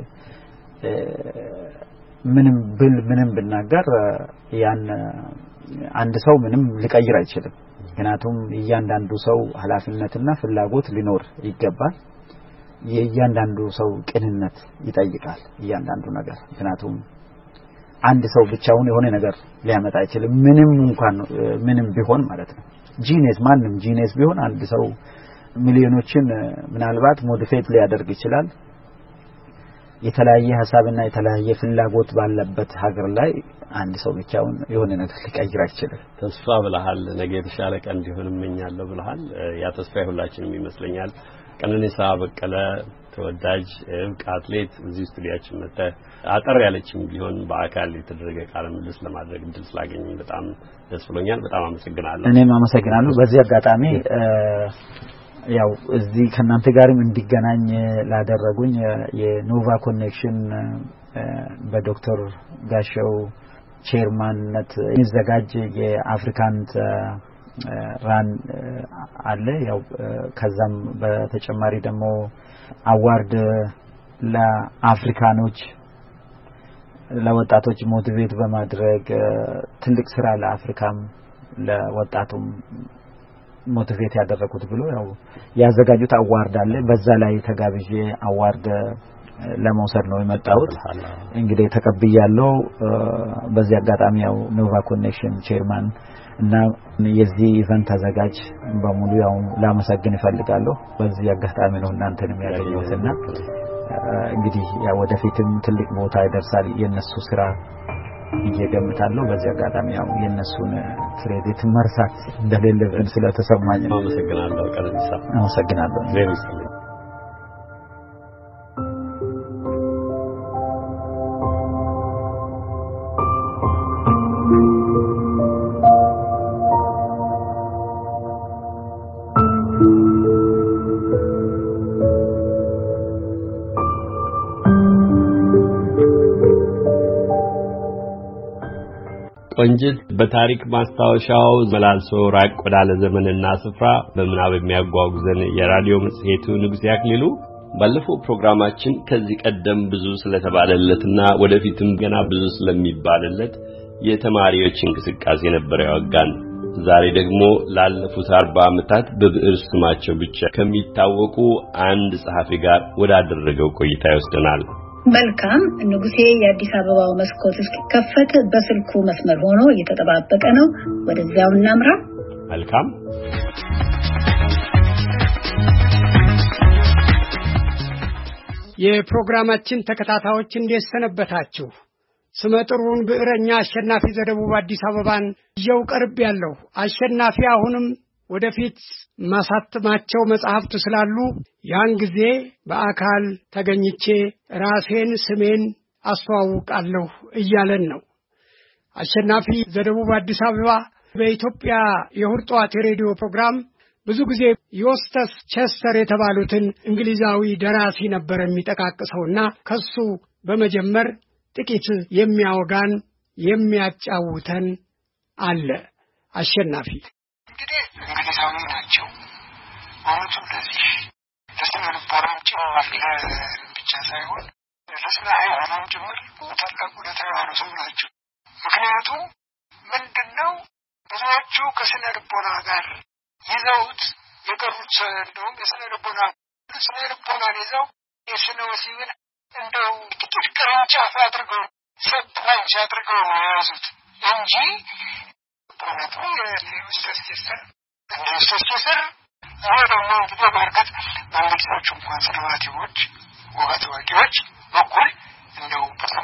ምንም ብል ምንም ብናገር ያን አንድ ሰው ምንም ሊቀይር አይችልም ምክንያቱም እያንዳንዱ ሰው ኃላፊነትና ፍላጎት ሊኖር ይገባል የእያንዳንዱ ሰው ቅንነት ይጠይቃል እያንዳንዱ ነገር ምክንያቱም አንድ ሰው ብቻውን የሆነ ነገር ሊያመጣ አይችልም ምንም እንኳን ምንም ቢሆን ማለት ነው ጂኒየስ ማንም ጂኒየስ ቢሆን አንድ ሰው ሚሊዮኖችን ምናልባት ሞዲፌት ሊያደርግ ይችላል የተለያየ ሐሳብና የተለያየ ፍላጎት ባለበት ሀገር ላይ አንድ ሰው ብቻውን የሆነ ነገር ሊቀይር አይችልም ተስፋ ብለሃል ነገ የተሻለ ቀን እንዲሆን እመኛለሁ ብለሃል ያ ተስፋ ሁላችንም ይመስለኛል ቀነኒሳ በቀለ ተወዳጅ እብቅ አትሌት እዚህ ስቱዲያችን መጣ አጠር ያለችም ቢሆን በአካል የተደረገ ቃለ ምልልስ ለማድረግ እድል ስላገኘኝ በጣም ደስ ብሎኛል በጣም አመሰግናለሁ እኔም አመሰግናለሁ በዚህ አጋጣሚ ያው እዚህ ከናንተ ጋርም እንዲገናኝ ላደረጉኝ የኖቫ ኮኔክሽን በዶክተር ጋሻው ቼርማንነት የሚዘጋጅ የአፍሪካን ራን አለ ያው ከዛም በተጨማሪ ደግሞ አዋርድ ለአፍሪካኖች ለወጣቶች ሞቲቬት በማድረግ ትልቅ ስራ ለአፍሪካም ለወጣቱም ሞቲቬት ያደረኩት ብሎ ያው ያዘጋጁት አዋርድ አለ በዛ ላይ ተጋብዤ አዋርድ ለመውሰድ ነው የመጣሁት እንግዲህ ተቀብያለሁ በዚህ አጋጣሚ ያው ኖቫ ኮኔክሽን ቼርማን እና የዚህ ኢቨንት አዘጋጅ በሙሉ ያው ላመሰግን እፈልጋለሁ በዚህ አጋጣሚ ነው እናንተንም ያገኘሁትና እንግዲህ ያው ወደፊትም ትልቅ ቦታ ይደርሳል የነሱ ስራ ይገምታለሁ በዚህ አጋጣሚ ያው የነሱን ክሬዲት መርሳት እንደሌለብን ስለተሰማኝ ነው አመሰግናለሁ ቀነኒሳ አመሰግናለሁ ቬሪስ ቆንጅት በታሪክ ማስታወሻው መላልሶ ራቅ ወዳለ ዘመንና ስፍራ በመናብ የሚያጓጉዘን የራዲዮ መጽሔቱ ንጉስ ያክሊሉ ባለፈው ፕሮግራማችን ከዚህ ቀደም ብዙ ስለተባለለትና ወደፊትም ገና ብዙ ስለሚባልለት የተማሪዎች እንቅስቃሴ ነበር ያወጋን ዛሬ ደግሞ ላለፉት አርባ ዓመታት በብዕር ስማቸው ብቻ ከሚታወቁ አንድ ጸሐፊ ጋር ወዳደረገው ቆይታ ይወስደናል መልካም ንጉሴ የአዲስ አበባው መስኮት እስኪከፈት በስልኩ መስመር ሆኖ እየተጠባበቀ ነው ወደዚያው እናምራ መልካም የፕሮግራማችን ተከታታዮች እንዴት ሰነበታችሁ ስመጥሩን ብዕረኛ አሸናፊ ዘደቡብ አዲስ አበባን ይው ቀርብ ያለው አሸናፊ አሁንም ወደፊት ማሳተማቸው መጽሐፍት ስላሉ ያን ጊዜ በአካል ተገኝቼ ራሴን ስሜን አስተዋውቃለሁ እያለን ነው አሸናፊ ዘደቡብ አዲስ አበባ በኢትዮጵያ የሁርጧት ሬዲዮ ፕሮግራም ብዙ ጊዜ ዮስተስ ቸስተር የተባሉትን እንግሊዛዊ ደራሲ ነበር የሚጠቃቅሰውና ከሱ በመጀመር ጥቂት የሚያወጋን የሚያጫውተን አለ አሸናፊ እንግሊዛዊ ናቸው ወሮቹ እንደዚህ ለስነ ልቦናም ጭምር ብቻ ሳይሆን ለስነ ሃይማኖትም ጭምር ታላቅ ለተባሉ ሰው ናቸው። ምክንያቱም ምንድነው ብዙዎቹ ከስነ ልቦና ጋር ይዘውት የቀሩት እንደውም የስነ ልቦና ስነ ልቦናን ይዘው የስነ ወሲብን እንደው ጥቂት ቅርንጫፍ አድርገው ሰፕራይዝ አድርገው ነው የያዙት እንጂ ፕሮግራሙ የዩኒቨርሲቲ ሲስተም ሲስተም አሁን ደግሞ በርካታ መንግስቶች ኮንሰርቫቲቮች ወጋቶች በኩል እንደው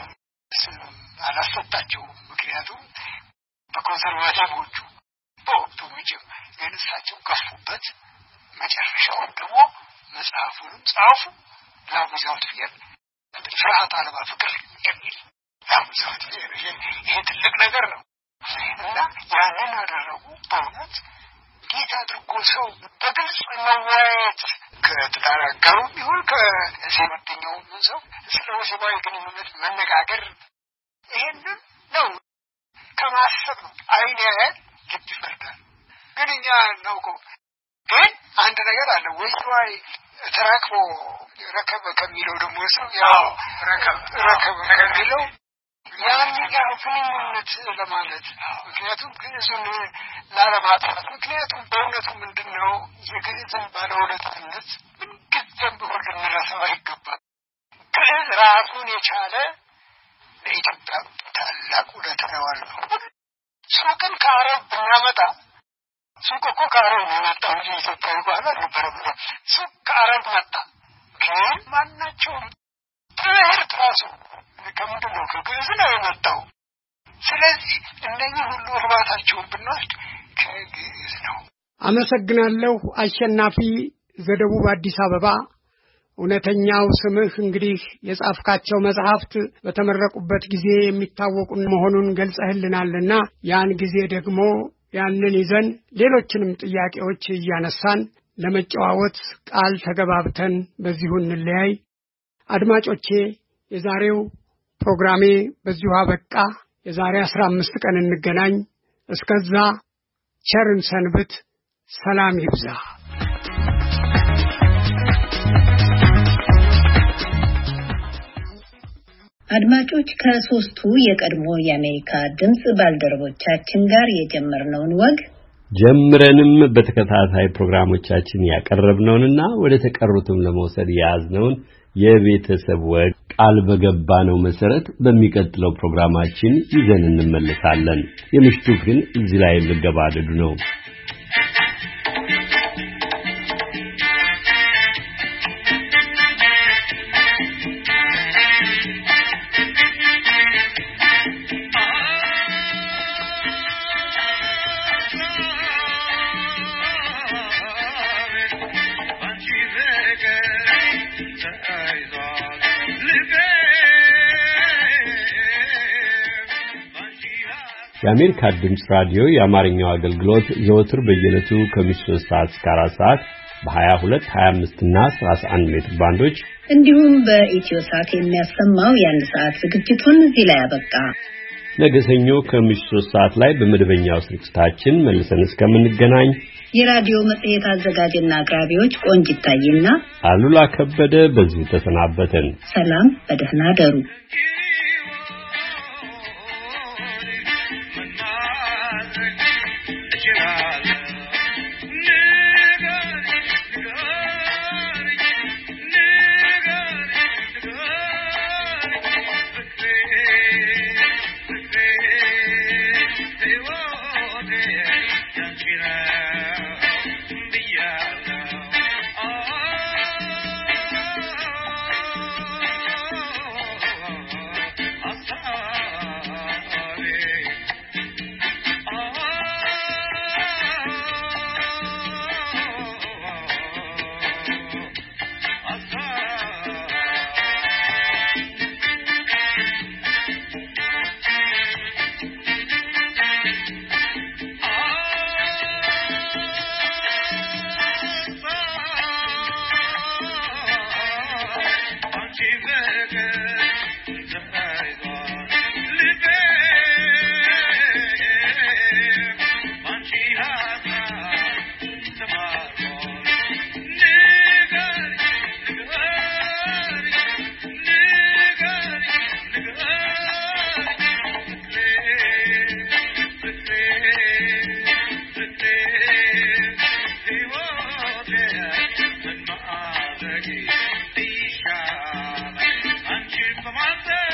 አላሰጣቸው። ምክንያቱም በኮንሰርቫቲቮቹ በወቅቱ ምንም የነሳቸው ከፉበት መጨረሻው ደግሞ መጽሐፉን ጻፉ ለሙዚየም ትየር ፍርሃት አልባ ፍቅር የሚል ለሙዚየም ትየር ይሄ ትልቅ ነገር ነው እና ያንን አደረጉ። በእውነት ጌታ አድርጎ ሰው በግልጽ መወያየት ከትዳር አጋሩ ቢሆን ከሴመተኛው ሰው ስለ ወሲባዊ ግንኙነት መነጋገር ይሄንን ነው ከማሰብ ነው። አይኔ ልብ ይፈርዳል። ግን እኛ ነው ግን አንድ ነገር አለ ወይዋይ ተራክቦ ረከበ ከሚለው ደግሞ ሰው ያው ረከበ ረከበ ከሚለው ያን ጋር ፍንኙነት ለማለት ምክንያቱም ግዕዙን ላለማጥፋት ምክንያቱም በእውነቱ ምንድነው የግዕዝን ባለውለታነት ምንጊዜም ቢሆን ልንረሳው አይገባም። ግዕዝ ራሱን የቻለ ለኢትዮጵያ ታላቅ ውለታ ነው። ሱቅን ከአረብ ብናመጣ ሱቅ እኮ ከአረብ ነው የመጣው እንጂ ኢትዮጵያዊ ባህል አልነበረም። ሱቅ ከአረብ መጣ ግን ማናቸውም ትምህርት ራሱ ከምንድን ነው ከግዕዝ ነው የመጣው። ስለዚህ እነዚህ ሁሉ እርባታቸውን ብንወስድ ከግዕዝ ነው። አመሰግናለሁ። አሸናፊ ዘደቡብ አዲስ አበባ። እውነተኛው ስምህ እንግዲህ የጻፍካቸው መጽሐፍት በተመረቁበት ጊዜ የሚታወቁ መሆኑን ገልጸህልናልና ያን ጊዜ ደግሞ ያንን ይዘን ሌሎችንም ጥያቄዎች እያነሳን ለመጨዋወት ቃል ተገባብተን በዚሁ እንለያይ። አድማጮቼ የዛሬው ፕሮግራሜ በዚሁ አበቃ። የዛሬ አስራ አምስት ቀን እንገናኝ። እስከዛ ቸርን ሰንብት። ሰላም ይብዛ። አድማጮች ከሶስቱ የቀድሞ የአሜሪካ ድምጽ ባልደረቦቻችን ጋር የጀመርነውን ወግ ጀምረንም በተከታታይ ፕሮግራሞቻችን ያቀረብነውንና ወደ ተቀሩትም ለመውሰድ ያዝነውን የቤተሰብ ወግ ቃል በገባነው መሰረት በሚቀጥለው ፕሮግራማችን ይዘን እንመለሳለን። የምሽቱ ግን እዚህ ላይ ልገባደዱ ነው። የአሜሪካ ድምጽ ራዲዮ የአማርኛው አገልግሎት ዘወትር በየዕለቱ ከምሽቱ ሶስት ሰዓት እስከ አራት ሰዓት በ22፣ ሃያ አምስት እና ሰላሳ አንድ ሜትር ባንዶች እንዲሁም በኢትዮ ሳት የሚያሰማው የአንድ ሰዓት ዝግጅቱን እዚህ ላይ አበቃ። ነገ ሰኞ ከምሽቱ ሶስት ሰዓት ላይ በመደበኛው ስርጭታችን መልሰን እስከምንገናኝ የራዲዮ መጽሔት አዘጋጅና አቅራቢዎች ቆንጂት ታዬና አሉላ ከበደ በዚሁ ተሰናበተን። ሰላም፣ በደህና ደሩ።